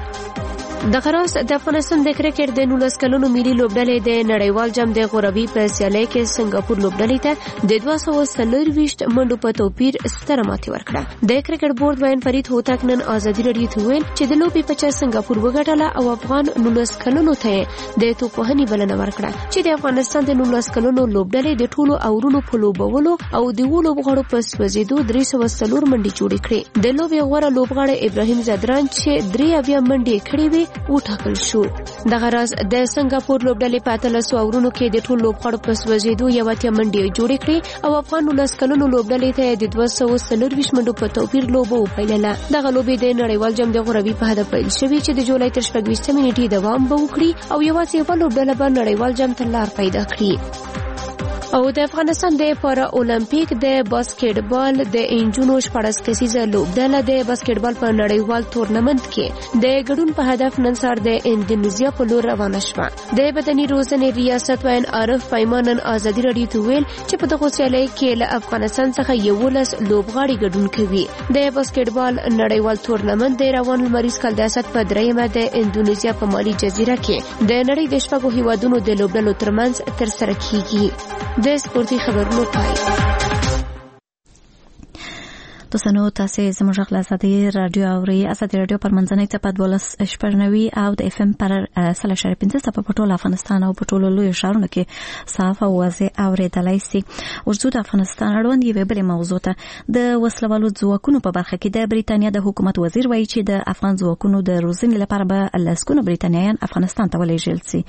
دغه راز د افغانستان د کرکټ د نولس کلونو ملي لوبډلې د نړیوال جام د غوربي په سیالۍ کې سنگاپور لوبډلې ته د دوه سوه څلرویشت منډو په توپیر ستره ماتې ورکړه. د کرکټ بورډ وین فرید هوتک نن ازادي رادیو ته ویل چې د لوبې په چا سنگاپور وګټله او افغان نولس کلونو ته د توپوهنې بلنه ورکړه چې د افغانستان د نولس کلونو لوبډلې د ټولو اورونو په لوبولو او د وو لوبغاړو په سوځېدو درې سوه څلور منډې جوړې کړې. د لوبې غوره لوبغاړی ابراهیم زدران چې درې اویا منډې کړې وې وټاکل شو. دغه راز د سنگاپور لوبډلې په اتلسو اورونو کې د ټولو لوبغاړو په سوځېدو یو اتیا منډې جوړې کړې او افغان نولس کلونو لوبډلې ته د دوه سوه څلرویشت منډو په توپیر لوبه وپیلله. دغه لوبې د نړیوال جام د غوربي په هدف پیل شوې چې د جولای تر شپږ ویشتمې نیټې دوام به وکړي او یوازې یوه لوبډله به نړیوال جام ته لار پیدا کړي. او د افغانستان د پارا اولمپیک د باسکټبال د انجونو شپږ کسیزه لوبډله د باسکټبال په نړیوال تورنمنت کې د ګډون په هدف نن سهار د اندونیزیا په لور روانه شوه. د بدني روزنې ریاست وین عارف پیمان نن ازادي رادیو ته ویل چې په دغه سیالۍ کې له افغانستان څخه یولس لوبغاړي ګډون کوي. د باسکټبال نړیوال تورنمنت د روان لمریز کال د اسد په دریمه د اندونیزیا په مالي جزیره کې د نړۍ د شپږو هیوادونو د لوبډلو ترمنځ ترسره کیږي. د سپورتي خبرونو پای. دوستانو تاسو زموږ غږ آزادي رادیو اوري آزادي رادیو پر منځنۍ ټاپه دولس شپږنوي او د اف ام پر سل شر پنځه څپه په ټول افغانستان او په ټولو لوی ښارونو کې صاف او واضح اوریدلای شي. ورځو د افغانستان اړوند یوه بلې موضوع ته د وسلوالو ځواکونو په برخه کې د بریتانیا د حکومت وزیر وایي چې د افغان ځواکونو د روزنې لپاره به لسګونه بریتانیایان افغانستان ته ولېږل شي.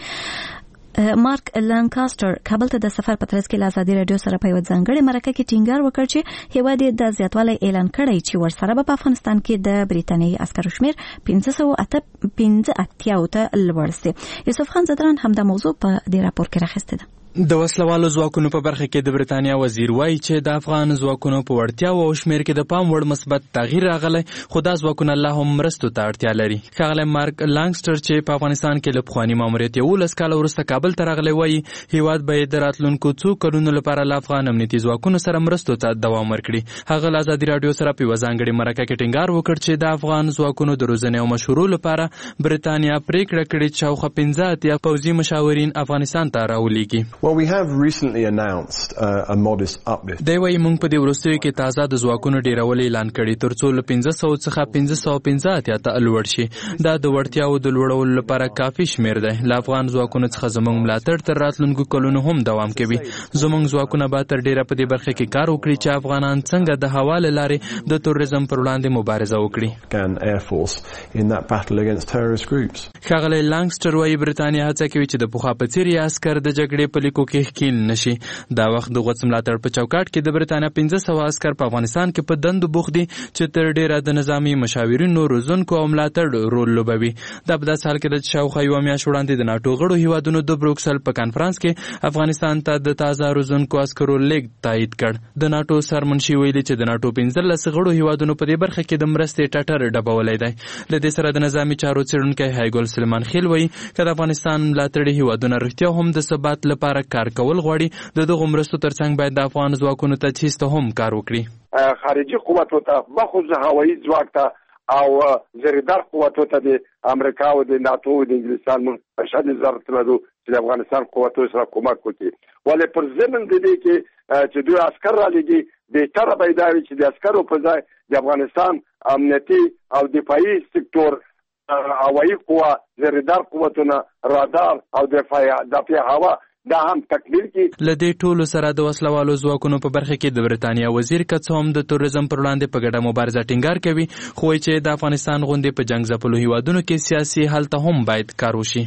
مارک لانکاستر کابل ته د سفر په ترڅ کې له آزادي رادیو سره په یو ځانګړي مرکه کې ټینګار وکړ چې هیواد یې د زیاتوالی اعلان کړی چې ورسره به په افغانستان کې د بریتانیایي عسکرو شمېر پنځه سوه اته پنځه اتیا ته لوړ شي. یوسف خان زدران هم د موضوع په دې راپور کې راخسته ده. د وسلوالو ځواکونو په برخه کې د بریتانیا وزیر وایي چې د افغان ځواکونو په وړتیا او شمېر کې د پام وړ مثبت تغییر راغلی، خو دا ځواکونه لا هم مرستو ته اړتیا لري. ښاغلی مارک لانګسټر چې په افغانستان کې له پخواني ماموریت یولس کاله وروسته کابل ته راغلی وایي هیواد به د راتلونکو څو کلونو لپاره له افغان امنیتي ځواکونو سره مرستو ته دوام ورکړي. هغه له آزادي راډیو سره په یوه ځانګړې مرکه کې ټینګار وکړ چې د افغان ځواکونو د روزنې او مشورو لپاره بریتانیا پریکړه کړې چې شاوخوا پنځه اتیا پوځي مشاورین افغانستان ته راولېږي. Recently announced uh, a modest uplift. دی وايي موږ په دې وروستیو کې تازه د ځواکونو ډیرول اعلان کړي ترڅو له پنځه سوه څخه پنځه سوه پنځه اتیا ته لوړ شي. دا د وړتیاو د لوړولو لپاره کافي شمېر دی. له افغان ځواکونو څخه زموږ ملاتړ تر راتلونکو کلونو هم دوام کوي. زموږ ځواکونه به تر ډیره په دې برخه کې کار وکړي چې افغانان څنګه د هوا له لارې د تروریزم پر وړاندې مبارزه وکړي. Air Force in that battle against terrorist groups. ښاغلی لانګسټر وايي بریتانیا هڅه کوي چې د پخوا په څېر یې عسکر د جګړې په لیکو کې ښکیل نشي. دا وخت د غوڅ ملاتړ په چوکاټ کې د بریتانیا پنځه سوه عسکر په افغانستان کې په دندو بوخت دي چې تر ډیره د نظامي مشاورینو روزونکو او ملاتړ رول لوبوي. دا په داسې حال کې ده چې شاوخوا یوه میاشت وړاندې د ناټو غړو هیوادونو د بروکسل په کنفرانس کې افغانستان ته د تازه روزونکو عسکرو لیږد تایید کړ. د ناټو سرمنشي ویلي چې د ناټو پنځلس غړو هیوادونو په دې برخه کې د مرستې ټټر ډبولی دی. له دې سره د نظامي چارو څېړونکی هایګل سلیمان خیل وایي که د افغانستان ملاتړي هیوادونه رښتیا هم د ثبات لپاره کار کول غواړي د دغو مرستو ترڅنګ باید د افغان ځواکونو تجهیز ته هم کار وکړي. خارجي قوتو ته بخصوص هوایي ځواک ته او زریدار قوتو ته د امریکا او د ناتو او د انګلستان منتشد ضرورت لرو چې د افغانستان قوتو سره کومک وکړي. ولې پر ضمن د دې کې چې دوی عسکر را لګي بهتره پیدا وي چې د عسکرو په ځای د افغانستان امنیتي او دفاعي سکتور هوایي قوه زریدار قوتونه رادار او دفاع هوا دا هم تکمیل کی. لدې ټولو سره د وسلوالو ځواکونو په برخه کې د بریتانیا وزیر کڅ هم د تروریزم پر وړاندې په ګډه مبارزه ټینګار کوي، خو چې د افغانستان غوندې په جنگ ځپلو هیوادونو کې سیاسي حل ته هم باید کار وشي.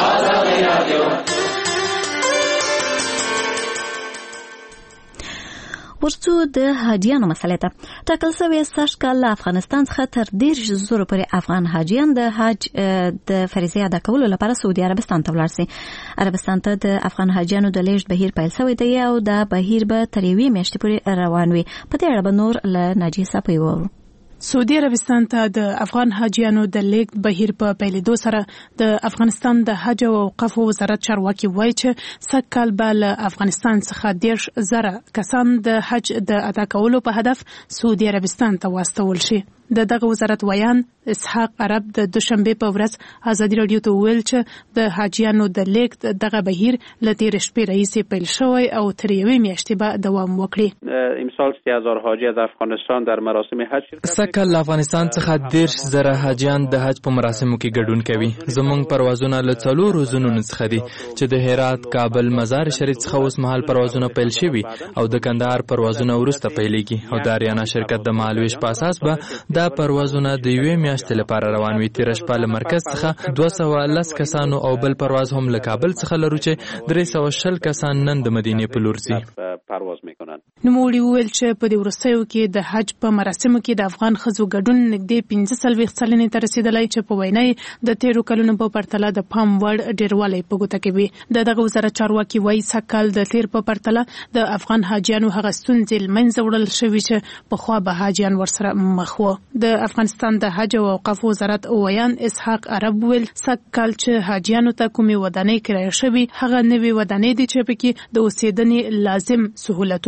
ورڅو د حاجیانو مسلې ته ټاکل شوی سږ کال له افغانستان څخه تر دېرش زرو پورې افغان حاجیان د حج د فریضې ادا کولو لپاره سعودي عربستان ته ولاړ شي. عربستان ته د افغان حاجیانو د لیږد بهیر پیل شوی دی او دا بهیر به تر یوې میاشتې پورې روان وي. په دې اړه به نور له ناجیې صاحب وورو. سعودي عربستان ته د افغان حاجیانو د لیږد بهیر په پیلېدو سره د افغانستان د حج او اوقافو وزارت چارواکي وایي چې سږ کال به له افغانستان څخه دېرش زره کسان د حج د ادا کولو په هدف سعودي عربستان ته واستول شي. د دغه وزارت ویان اسحاق عرب د دوشنبه په ورځ آزادي رادیو ته ویل چې د حاجیانو د لیږد دغه بهیر له تېرې شپې راهیسې پیل شوی او تر یوې میاشتې به دوام وکړي. امسال سی هزار حاجی از افغانستان در مراسم حج سږ کال له افغانستان څخه دېرش زره حاجیان د حج په مراسمو کې ګډون کوي. زموږ پروازونه له څلورو ځایونو څخه دي چې د هرات، کابل، مزار شریف څخه اوس مهال پروازونه پیل شوي او د کندهار پروازونه وروسته پیلېږي او د اریانا شرکت د مهالویش په اساس به دا پروازونه د یوې میاشتې لپاره روان وي. تېره شپه له مرکز څخه دوه سوه لس کسانو او بل پرواز هم له کابل څخه لرو چې درې سوه شل کسان نن د مدینې په لور ځي. نوموړي وویل چې په دې وروستیو کې د حج په مراسمو کې د افغان ښځو ګډون نږدې پنځه څلوېښت سلنې ته رسېدلی چې په وینا یې د تېرو کلونو په پرتله د پام وړ ډېروالی په ګوته کوي. د دغه وزارت چارواکي وایي سږ کال د تېر په پرتله د افغان حاجیانو هغه ستونزې له منځه وړل شوي چې پخوا به حاجیان ورسره مخ وو. د افغانستان د حج او اوقافو وزارت ویان اسحاق عرب ویل سږ کال چې حاجیانو ته کومې ودانۍ کرایه شوي هغه نوې ودانۍ دي چې پکې د اوسېدنې لازم سهولتونه موجود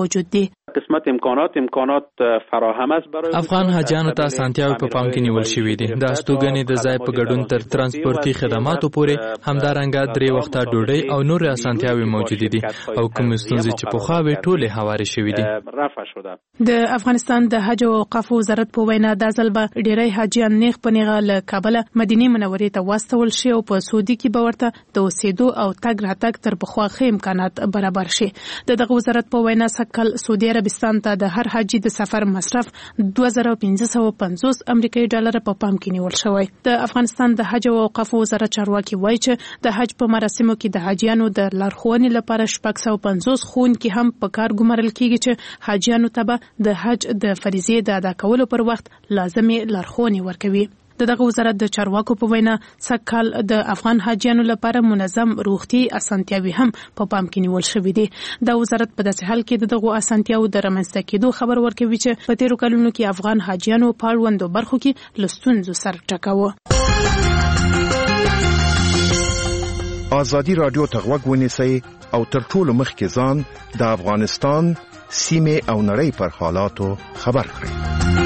موجود دي. قسمت امکانات امکانات فراهم است برای افغان حاجیانو ته اسانتیاوي په پام کې نیول شوې دي. د استوګنې د ځای په ګډون تر ترانسپورتي خدماتو پورې همدارنګه درې وخته ډوډۍ او نور اسانتیاوي موجود دي او کوم ستونزې چې په خواوي ټوله هواري شوې دي. د افغانستان د حج او اوقاف وزارت په وینا د ځل به ډیری حاجیان نیغ په نیغه له کابل مدینه منورې ته واستول شي او په سعودي کې به ورته د اوسېدو او تګ راتګ تر پخوا ښه امکانات برابر شي. د دغه وزارت په وینا سکل سعودي عربستان ته د هر حاجی د سفر مصرف دوه زره پنځه سوه پنځوس امریکایي ډالر په پام کې نیول شوی. د افغانستان د حج او اوقاف وزارت چارواکي وایي چې د حج په مراسمو کې د حاجیانو د لارښوونې لپاره شپږ سوه پنځوس ښوونکي هم په کار ګمارل کیږي چې حاجیانو ته به د حج د فریضې د ادا کولو پر وخت لازمي لارښوونې ورکوي. د دغه وزارت د چارواکو په وینا سکهال د افغان حاجیانو لپاره منظم روغتي اسانتیاوي هم په پا پام کې نیول شوې دي. د وزارت په داسې حال کې دغه اسانتیاوو د رامنځته کېدو خبر ورکوي چې په تیرو کلونو کې افغان حاجیانو په اړوندو برخو کې له ستونزو سر ټکاوه. ازادي رادیو ته غوږ ونیسئ او تر ټولو مخکې ځان د افغانستان سیمه او نړۍ پر حالاتو خبر کړئ.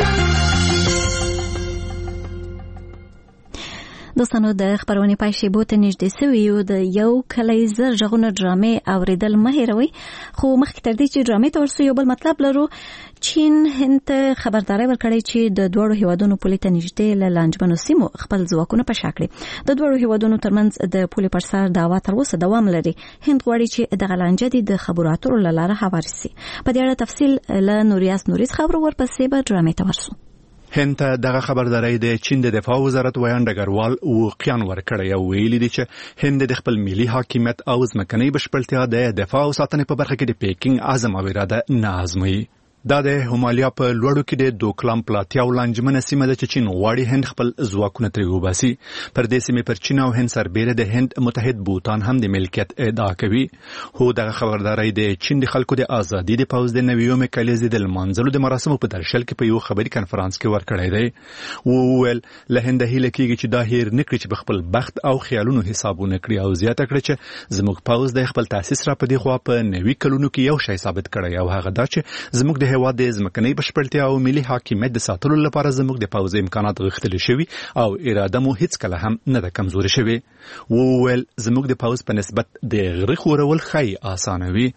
دوستانو د خبرونې پای شیبو ته نږدې سوي یو د یو کلی زر غږونه ډرامې اوریدل مه هېروئ. خو مخکې تر دې چې ډرامې ته ورسو یو بل مطلب لرو. چین هند ته خبرداری ورکړی چې د دوړو هیوادونو پولې ته نږدې له لانجمنو سیمو خپل ځواکونه په شا کړي. د دوړو هیوادونو ترمنځ د پولې پر سر دعوا تر اوسه دوام لري. هند غواړي چې دغه لانجه د خبرو اترو له لارې هواري سي. په دې اړه تفصیل له نوریاس نوریز خبرو ورپسې به ډرامې ته ورسو. هند ته دغه خبرداری د چین د دفاع وزارت ویان ډګروال وقیان ورکړی او ویلي دي چې هند د خپل ملي حاکمیت او ځمکنۍ بشپړتیا د دفاع او ساتنې په برخه کې د پیکینګ عزم او اراده نه ازموي. دا د همالیا په لوړو کې د دوکلام پلاتیاو لانجمنه سیمه ده چې چین غواړي هند خپل ځواکونه ترې وباسي. پر دې سیمې پر چین او هند سربېره د هند متحد بوتان هم د ملکیت ادعا کوي. هو دغه خبرداری د چین د خلکو د ازادي د پوز د نویومې کلیزې د لمانځلو د مراسمو په درشل کې په یو خبري کنفرانس کې ورکړی دی. وویل له هند هیله کېږي چې دا هیر نکړي چې په خپل بخت او خیالونو حسابونه کړي او زیاته کړي چې زموږ پوز د خپل تاسیس را په دی خوا په نوي کلونو کې یو شی ثابت کړی او هغه دا چې زموږ د هیواد د ځمکنۍ بشپړتیا او ملي حاکمیت د ساتلو لپاره زموږ د پوځي امکانات غښتلي شوي او اراده مو هیڅ کله هم نه ده کمزوري شوې. وویل زموږ د پوځ په نسبت د غره خورول ښایي اسانه وي.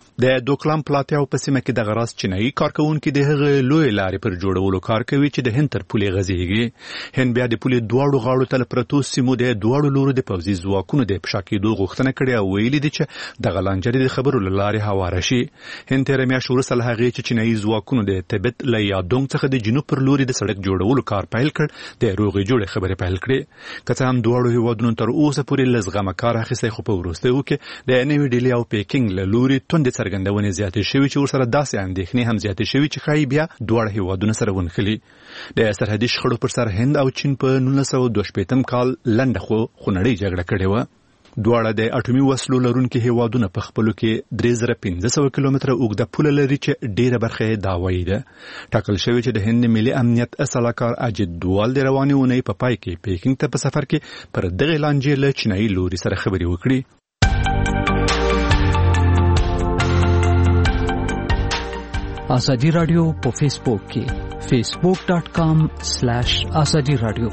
د دوکلام پلاتیاو په سیمه کې د غراس چینایي کارکونکو د هغه لوی لارې پر جوړولو کار کوي چې د هند تر پولې غځېږي. هند بیا د پولې دواړو غاړو ته پرتو سیمو د دواړو لورو د پوځي ځواکونو د پشا کېدو غوښتنه کړې او ویلي دي چې دغه لانجه د خبرو له لارې هواره شي. هند تېره میاشت وروسته له هغې چې چینایي ځواکونو د تبت له یادونګ څخه د جنوب پر لوري د سړک جوړولو کار پیل کړ د روغې جوړې خبرې پیل کړې. که څه هم دواړو هیوادونو تر اوسه پورې له زغمه کار اخیستی خو په وروستیو کې د نوي ډیلي او پیکینګ له لوري توندې څرګندونې زیاتې شوي چې ورسره داسې اندېښنې هم زیاتې شوي چې ښایي بیا دواړه هیوادونه سره ونښلي. د سرحدي شخړو پر سر هند او چین په نولس سوه دوه شپېتم کال لنډه خو خونړۍ جګړه کړې وه. دواړه د اټومي وسلو لرونکي هیوادونه په خپلو کې درې زره پنځه سوه کیلومتره اوږده پوله لري چې ډېره برخه یې دعوی ده. ټاکل شوی چې د هند ملي امنیت سلاکار اجد دوال د روانې اونۍ په پای کې پیکینګ ته په سفر کې پر دغې لانجې له چینایي لوري سره خبرې وکړي. آزادی رادیو په فیسبوک کې فیسبوک ډاٹ کام سلیش آزادی رادیو.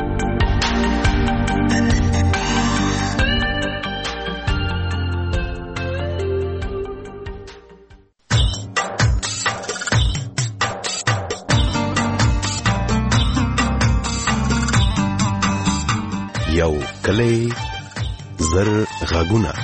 یو کلی زر غږونه.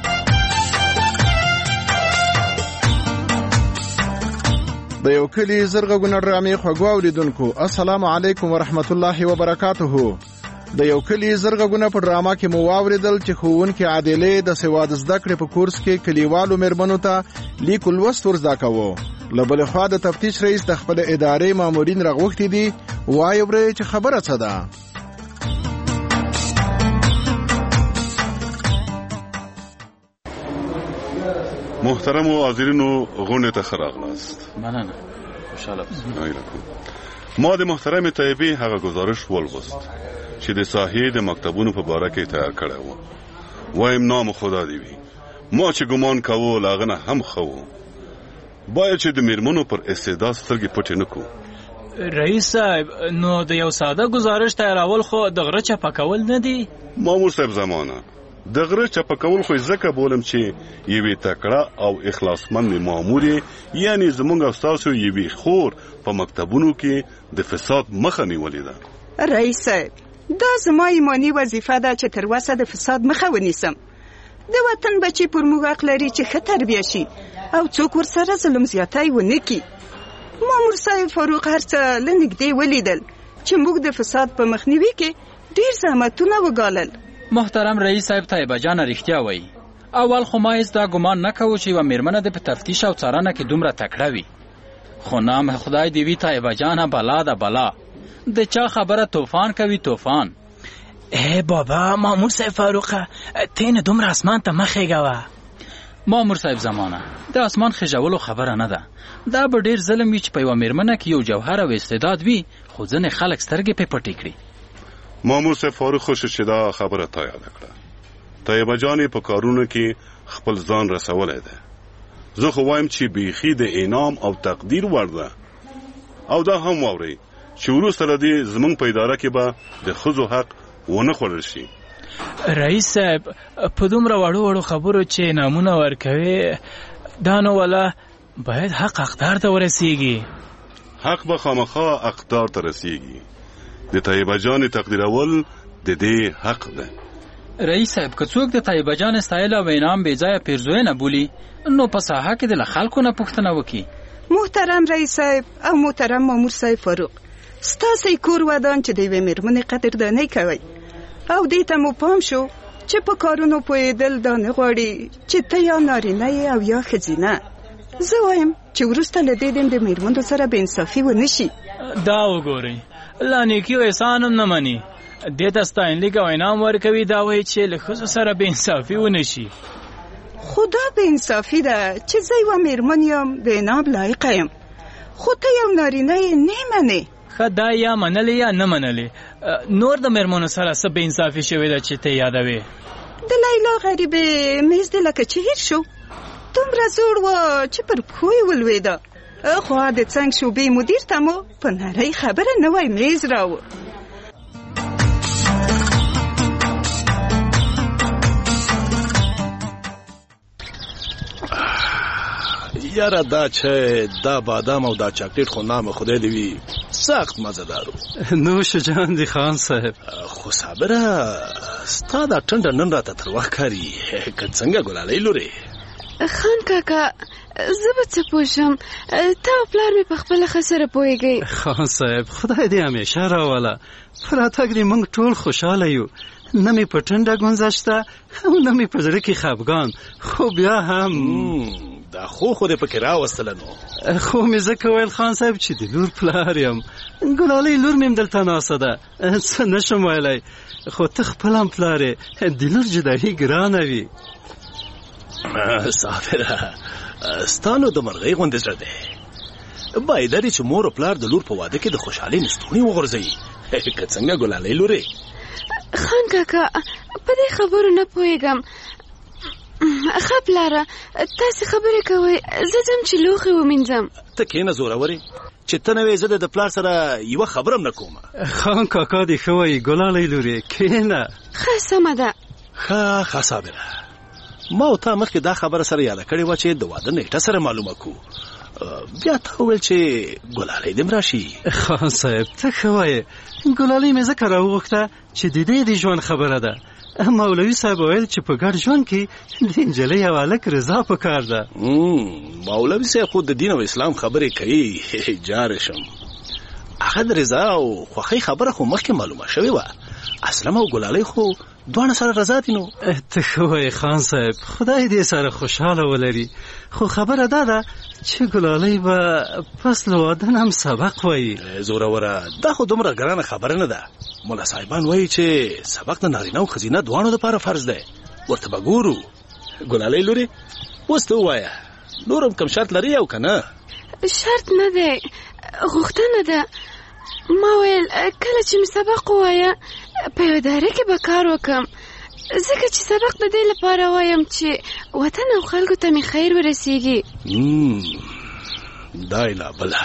د یو کلی زر غږونه ډرامې خوږو اوریدونکو السلام علیکم ورحمت الله وبرکاته. د یو کلی زر غږونه په ډراما کې مو واوریدل چې ښوونکې عادلې د سواد زده کړې په کورس کې کلیوالو میرمنو ته لیک لوست ور زده کوه. له بلې خوا د تفتیش رئیس د خپل ادارې مامورین راغوښتي دي. وایي ورې چې خبره څه ده. محترم حاضرینو غونډې ته ښه راغلاست. مننه. خوشحاله اوسئ. ما د محترم طیبې هغه گزارش ولوست چې د ساحې د مکتبونو په باره کې تیار کړی و. وایم نام خدا دی وي. ما چې ګمان کوو له هغه نه هم ښه و. باید چې د میرمنو پر استعداد سترګې پټې نه کړو. رئیس صاحب نو د یو ساده گزارش تیارول خو د غره چپه کول نه دي؟ مامور صاحب زمانه د غره چپه کول خو ځکه بولم چې یوې تکړه او اخلاصمند مامور یعنی زمونږ او ستاسو یوې خور په مکتبونو کې د فساد مخه نیولې ده. رئیس صاحب دا زما ایمانی وظیفه ده چې تر اوسه د فساد مخه ونیسم. د وطن بچي پر موږ حق لري چې ښه تربیه شي او څوک ورسره ظلم زیاتی ونه کړي. مامور صاحب فاروق هر څه له نږدې ولیدل چې موږ د فساد په مخنیوي کې ډېر زحمتونه وګالل. محترم رئیس صاحب طیبه جانه رښتیا وایي. اول خو ما هېڅ دا ګمان نه کوو چې یوه میرمنه د په تفتیش او څارنه کې دومره تکړه وي. خو نام خدای دې وي طیبه جانه بلا ده بلا. د چا خبره طوفان کوي طوفان. ای بابا مامور صاحب فاروقه تین دومره اسمان ته مخېږه. مامور صاحب زمانه د اسمان خېژولو خبره نه ده. دا به ډېر ظلم وي چې په یوه میرمنه کې یو جوهر او استعداد وي خو ځینې خلک سترګې پې پټې کړي. مامور صاحب فاروق خوش چې دا خبره تا یاده کړه. طیبه جانې په کارونو کې خپل ځان رسولی دی. زه خو وایم چې بیخي د انعام او تقدیر وړ ده. او دا هم واورئ چې وروسته له دې زموږ په اداره کې به د ښځو حق ونه خوړل شي. رئیس صاحب په دومره وړو وړو خبرو چې نامونه ورکوي دا نو ولا باید حق اقدار ته ورسیږي. حق به خامخا اقدار ته رسیږي. د طیبه جانې تقدیرول د دې حق ده. رئیس صاحب که څوک د طیبه جان ستایل او انعام بې ځایه پیرزوینه بولي نو په ساحه کې د له خلکو نه پوښتنه وکړي. محترم رئیس صاحب او محترم مامور صاحب فاروق ستاسې کور ودان چې د یوې میرمنې قدردانۍ کوئ او دې ته مو پام شو چې په کارونو پوهېدل دا نه غواړي چې ته یا نارینه یې او یا ښځینه. زه وایم چې وروسته له دې دم د میرمنو سره بې انصافي ونه شي. دا وګورئ لا نیکي او احسان هم نه مني. دې ته ستاینلیک او انعام ورکوي دا وایي چې له ښځو سره بې انصافي ونه شي. خو دا بې انصافي ده چې زه یوه میرمن یم د انعام لایقه یم خو ته یو نارینه یې نه منې. ښه دا یا منلې یا نه منلې نور د میرمنو سره څه بې انصافي شوې ده چې ته یادوې؟ د لیلا غریبې میز دې لکه چې هیر شو. دومره زوړ و چې پر پښو یې ولوېده. خوا د څنګ شوبې مدیر ته مو په نرۍ خبره نوی میز راوړ. یاره دا چای دا بادام او دا چاکلیټ خو نام خدای دی وي سخت مزهدارو. نوش جان دی خان صاحب. خو صابره ستا دا ټنډه نن راته تر وخت کاري که څنګه ګلالۍ لورې؟ خان کاکا زه به څه پوه شم تا او پلار مې په خپله ښه سره پوهېږئ. خان صاحب خدای دې همیشه راوله. په راتګ دې موږ ټول خوشحاله یو. نه مې په ټنډه ګونځه شته او نه مې په زړه کې خفګان. خو بیا هم دا خو خو دې پکې راوستله نو. خو مې ځکه ویل خان صاحب چې د لور پلار یم. ګلالۍ لور مې هم دلته ناسته ده څه نه شم ویلی. خو ته خپل هم پلار یې د لور جدایي ګرانه وي. صابره ستا نو د مرغۍ غوندې زړه دی. باید لري چې مور او پلار د لور په واده کې د خوشحالۍ نستونې وغورځوي. که څنګه ګلالۍ لورې؟ خان کاکا په دې خبرو نه پوهېږم. ښه پلاره تاسې خبرې کوئ زه ځم چې لوښي ومینځم. ته کښېنه زورورې چې ته نه وې زه د پلار سره یوه خبره هم نه کوم. خان کاکا دې ښه وایي ګلالۍ لورې کښېنه. ښه سمه ده. ښه ښه صابره ما او تا مخکې دا خبره سره یاده کړې وه چې د واده نیټه سره معلومه کړو. بیا تا وویل چې ګلالۍ دې م راشي. خان صاحب ته ښه وایې ګلالۍ مې ځکه راوغوښته چې د دې د ژوند خبره ده. مولوي صاحب ویل چې په ګډ ژوند کې د نجلۍ او هلک رضا پکار ده. مولوي صاحب خو د دین او اسلام خبرې کوي. جار شم هغه د رضا او خوښۍ خبره خو مخکې معلومه شوې وه. اسلم او ګلالۍ خو دواړه سره رضا دي. نو ته ښه وایې خان صاحب خدای دې سره خوشحاله ولري. خو خبره دا ده چې ګلالۍ به پس له واده نه هم سبق وایي. زوروره دا خو دومره ګرانه خبره نه ده. مولا صاحبان وایي چې سبق د نارینه او ښځینه دواړو لپاره فرض دی. ورته به ګورو. ګلالۍ لورې اوس ته ووایه نور هم کوم شرط لري او که نه؟ شرط نه دی غوښتنه ده. ما ویل کله چې مې سبق ووایه په یو اداره کې به کار وکړم ځکه چې سبق د دې لپاره وایم چې وطن او خلکو ته مې خیر ورسیږي. دا یې لا بله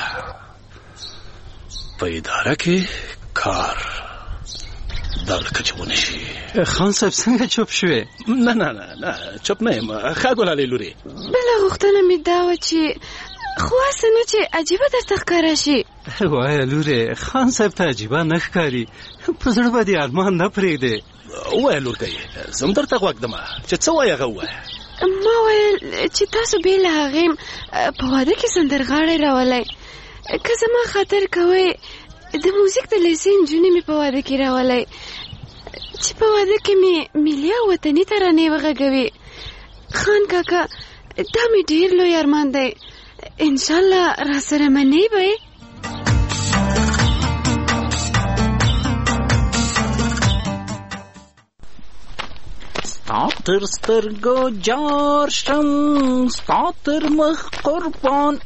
په اداره کې کار دا لکه چې ونه شي. خان صاحب څنګه چوپ شوې؟ نه نه نه نه چوپ نه یم. ښه ګلالۍ لورې، بله غوښتنه مې دا وه چې خو هسې نه چې عجیبه درته ښکاره شي. وایه لورې، خان صاحب ته عجیبه نه ښکاري، په زړه به دې ارمان نه پرېږدې. ووایه لورګۍ، زه هم درته غوږ دمه چې څه وایه هغه ووایه. ما ویل چې تاسو بې له هغې په واده کې سندرغاړی راولی، که زما خاطر کوئ د موزیک د لیسې نجونې مې په واده کې راولی چې په واده کې مې ملي او وطني ترانې وغږوي. خان کاکا دا مې ډېر لوی ارمان دی، انشاءالله را سره منې به یې. ستا تر سترګو جار شم، ستا تر مخ قربان.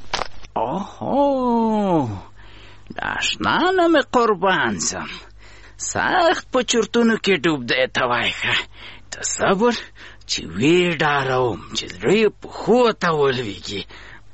اوهو داشنا نه مې قربان سم، سخت په چرتونو کې ډوب دی. ته وایه ښه ته صبر چې ویې ډاروم چې زړه یې پښو ته ولویږي.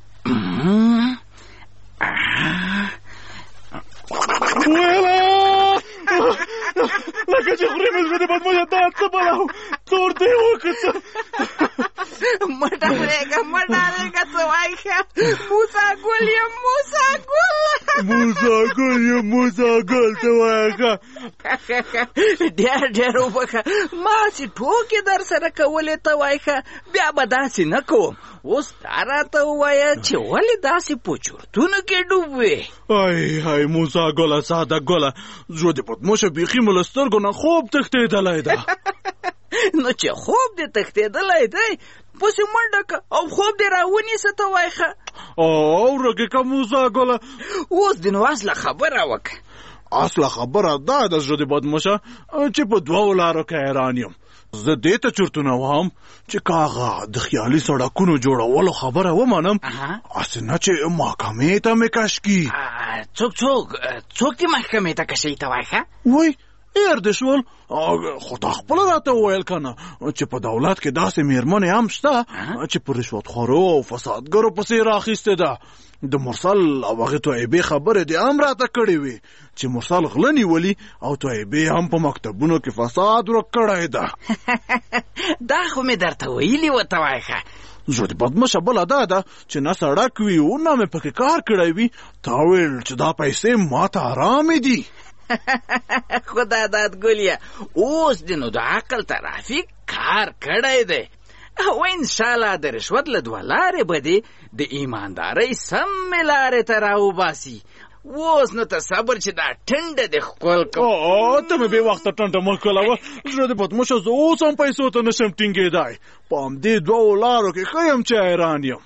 لکه چې خورې مې زړه د بدموشه دا څه بلاو تور دی وکړه. مه ډارېږه مه ډارېږه، څه وایي ښه موسی ګل یم موسی ګل موسی ګل یم موسی ګل ته وایه ښه. ډېر ډېر وبښه، ما چې ټوکې در سره کولې ته وایي ښه، بیا به داسې نه کوم. اوس دا راته ووایه چې ولې داسې په چورتونو کې ډوب وې؟ ای های موسی ګله ساده ګله، زړه د بدموشه بیخي مو له سترګو نه خوب تښتېدلی ده. نو چې خوب دې تښتېدلی دی پسې منډه که او خوب دې راونیسه ته وایه ښه. او رګې که موسی ګله، اوس دې نو اصله خبره وکړه. اصله خبره دا ده زړه د بدموشه چې په دوو لارو کې حیران یم. زه دې ته چورتونه وهم چې کاغه د خیالي سړکونو جوړولو خبره ومنم، هسې نه چې محکمې ته مې کش کي. څوک څوک څوک دې محکمې ته کشوي ته وایه ښه؟ وای هېر دې شول، خو تا خپله راته وویل که نه چې په دولت کې داسې مېرمنې هم شته چې په رشوتخورو او فسادګرو پسې راخیستې ده. د مرسل او هغې تویبې خبرې دې هم راته کړې وې چې مرسل غله نیولي او تویبې هم په مکتبونو کې فساد ورک کړی ده. دا خو مې درته ویلي وه ته وایه ښه. زړه د بدمشه بله دا ده چې نه سړک وي او نه مې پکې کار کړی وي، تا ویل چې دا پیسې ماته ارامې دي. خدا داد ګلیه، اوس دې نو د عقل ترافیک کار کړی دی او انشاءالله د رشوت له دوه لارې به دې د ایماندارۍ سمې لارې ته راوباسي. اوس نو ته صبر چې دا ټنډه دې ښکل کړم. ته مې بې وخته ټنډه مه ښکلوه، زړه د بدموشه زه اوس هم پیسو ته نشم ټینګېدی. په همدې دوو لارو کې ښه یم چې حیران یم.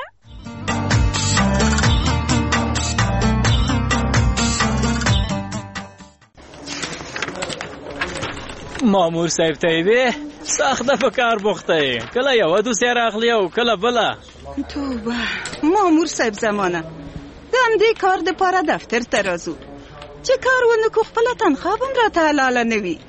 مامور صاحب ته یې وې سخته په کار بوخته یې، کله یوه دوسیه راخلي او کله بله. توبه مامور صاحب زمانه د همدې کار دپاره دفتر ته راځو چې کار ونه کو خپله تنخوا به هم راته حلاله نه وي.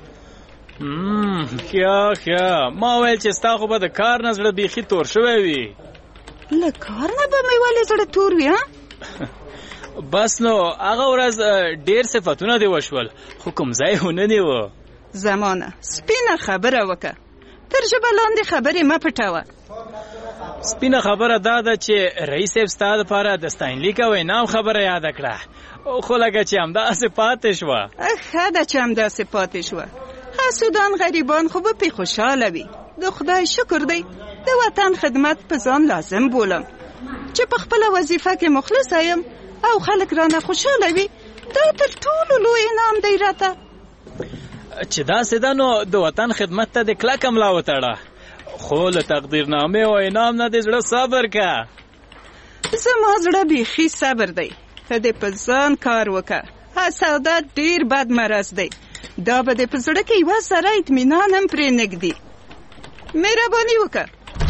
ښه ښه، ما ویل چې ستا خو به د کار نه زړه بیخي تور شوی وي. له کار نه به مې ولې زړه تور وي؟ بس نو هغه ورځ ډېر صفتونه دې وشول خو کوم ځای ونه نیوه. زمانه سپینه خبره وکړه، تر ژبه لاندې خبرې مه پټوه. سپینه خبره دا ده چې رئیس صاحب ستا دپاره د ستاینلیک او انعام خبره یاده کړه، خو لکه چې همداسې پاتې شوه. ښه ده چې همداسې پاتې شوه. حسودان غریبان خو به پې خوشحاله وي. د خدای شکر دی د وطن خدمت په ځان لازم بولم چې په خپله وظیفه کې مخلصه یم او خلک رانه خوشحاله وي. دا تر ټولو لوی انعام دی راته. چې داسې ده نو د وطن خدمت ته د کلکه ملا وتړه، خو له تقدیرنامې او انعام نه دې زړه صبر که. زما زړه بیخي صبر دی. ته دې په ځان کار وکړه. حسادت ډېر بد مرض دی، دا به دې په زړه کې یوه ذره اطمینان هم پرې نږدي. مهرباني وکړه.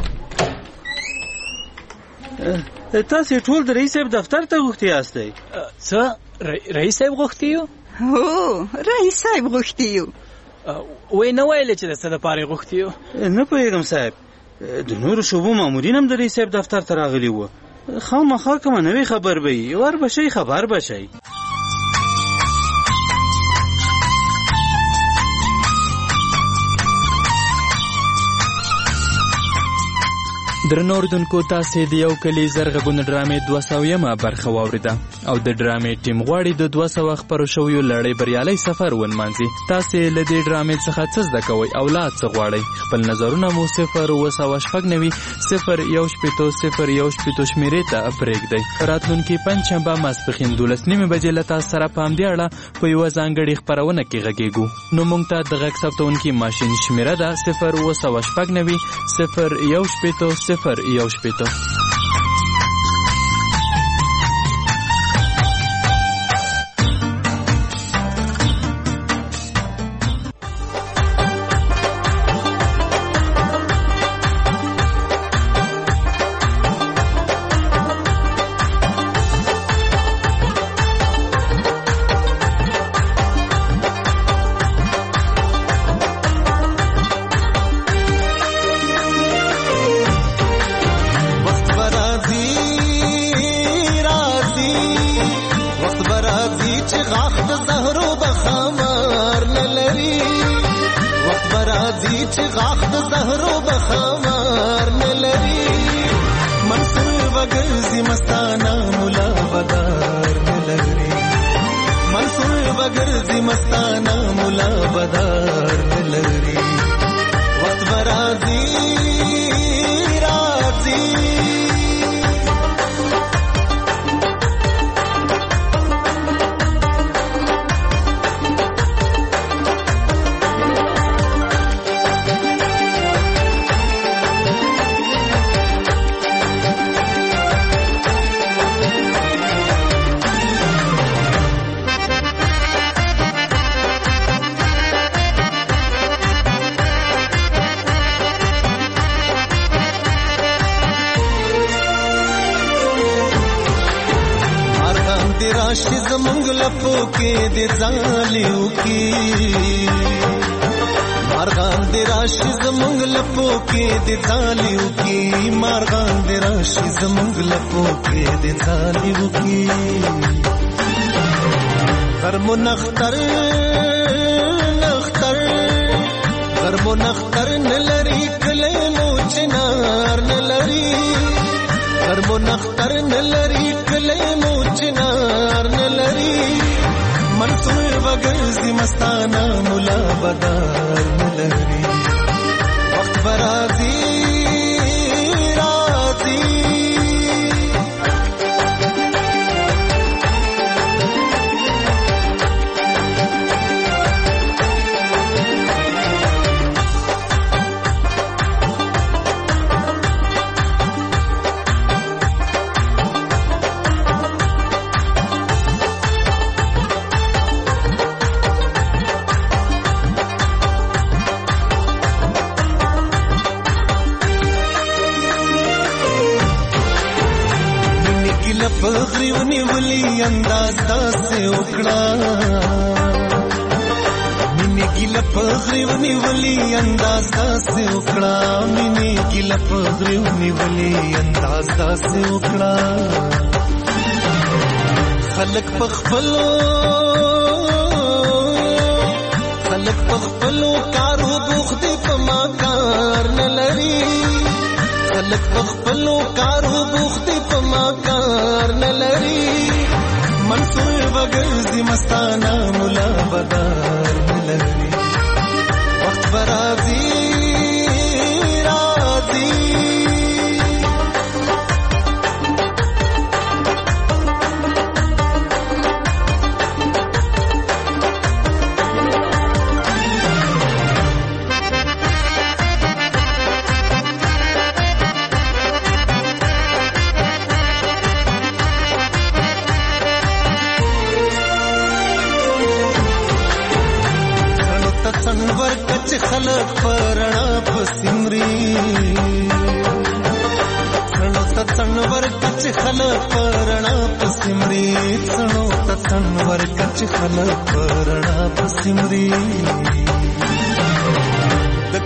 تاسې ټول د رئیس صاحب دفتر ته غوښتي یاستئ؟ څه رئیس صاحب غوښتي یو؟ هو رئیس صاحب غوښتي یو. وی نه ویلې چې د څه دپاره یې غوښتي یو؟ نه پوهېږم صاحب، د نورو شعبو مامورین هم د رئیس صاحب دفتر ته راغلي وو، خامخا کومه نوې خبر به وي ور به شي خبر به شي. درنو اوریدونکو تاسې د یو کلي زرغږونه ډرامې دوه سویمه برخه واورېده او د ډرامې ټیم غواړي د دوه سوه خپرو شویو لړۍ بریالی سفر ونمانځي. تاسې له دې ډرامې څخه څه زده کوئ او لا څه غواړئ؟ خپل نظرونه مو صفر اووه سوه شپږ نوي صفر یو شپېته صفر یو شپېته شمېرې ته پرېږدئ. راتلونکي پنجشنبه ماسپښین دولس نیمې بجې له تاسو سره په همدې اړه په یوه ځانګړې خپرونه کې غږېږو. نو موږ ته د غږ ثبتونکي ماشین شمېره ده صفر اووه سوه شپږ نوي صفر یو شپېته صفر یو شپېته.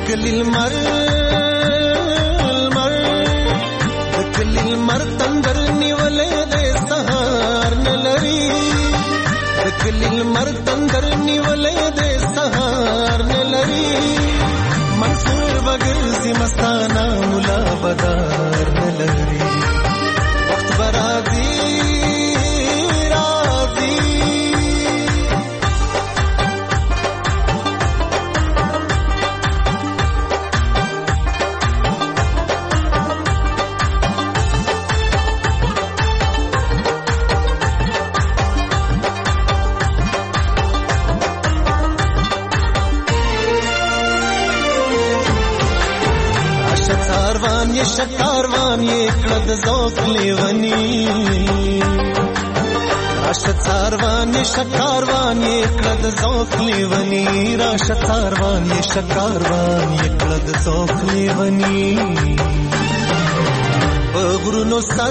मर तंदर راغلی لمر تندر نیولې د سهار نه لري منصور بګرځي مستانه مولا بدار نه لري وخت برازي ये शकारवान ये कद ज़ौक़ लेवनी राशत सारवान ये शकारवान ये कद ज़ौक़ लेवनी राशत सारवान ये शकारवान ये कद ज़ौक़ लेवनी बगरुनो सर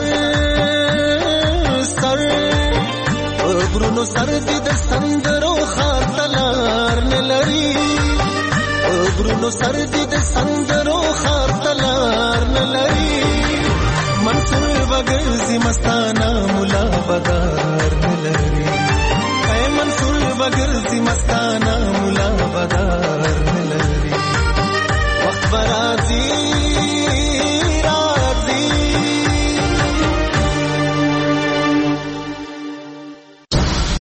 सर बगरुनो सर दिद संदरो खार तलार ने लरी बगरुनो सर दिद संदरो खार तलार न लरी منصور بګرځي مستانه مولا بدار نه لري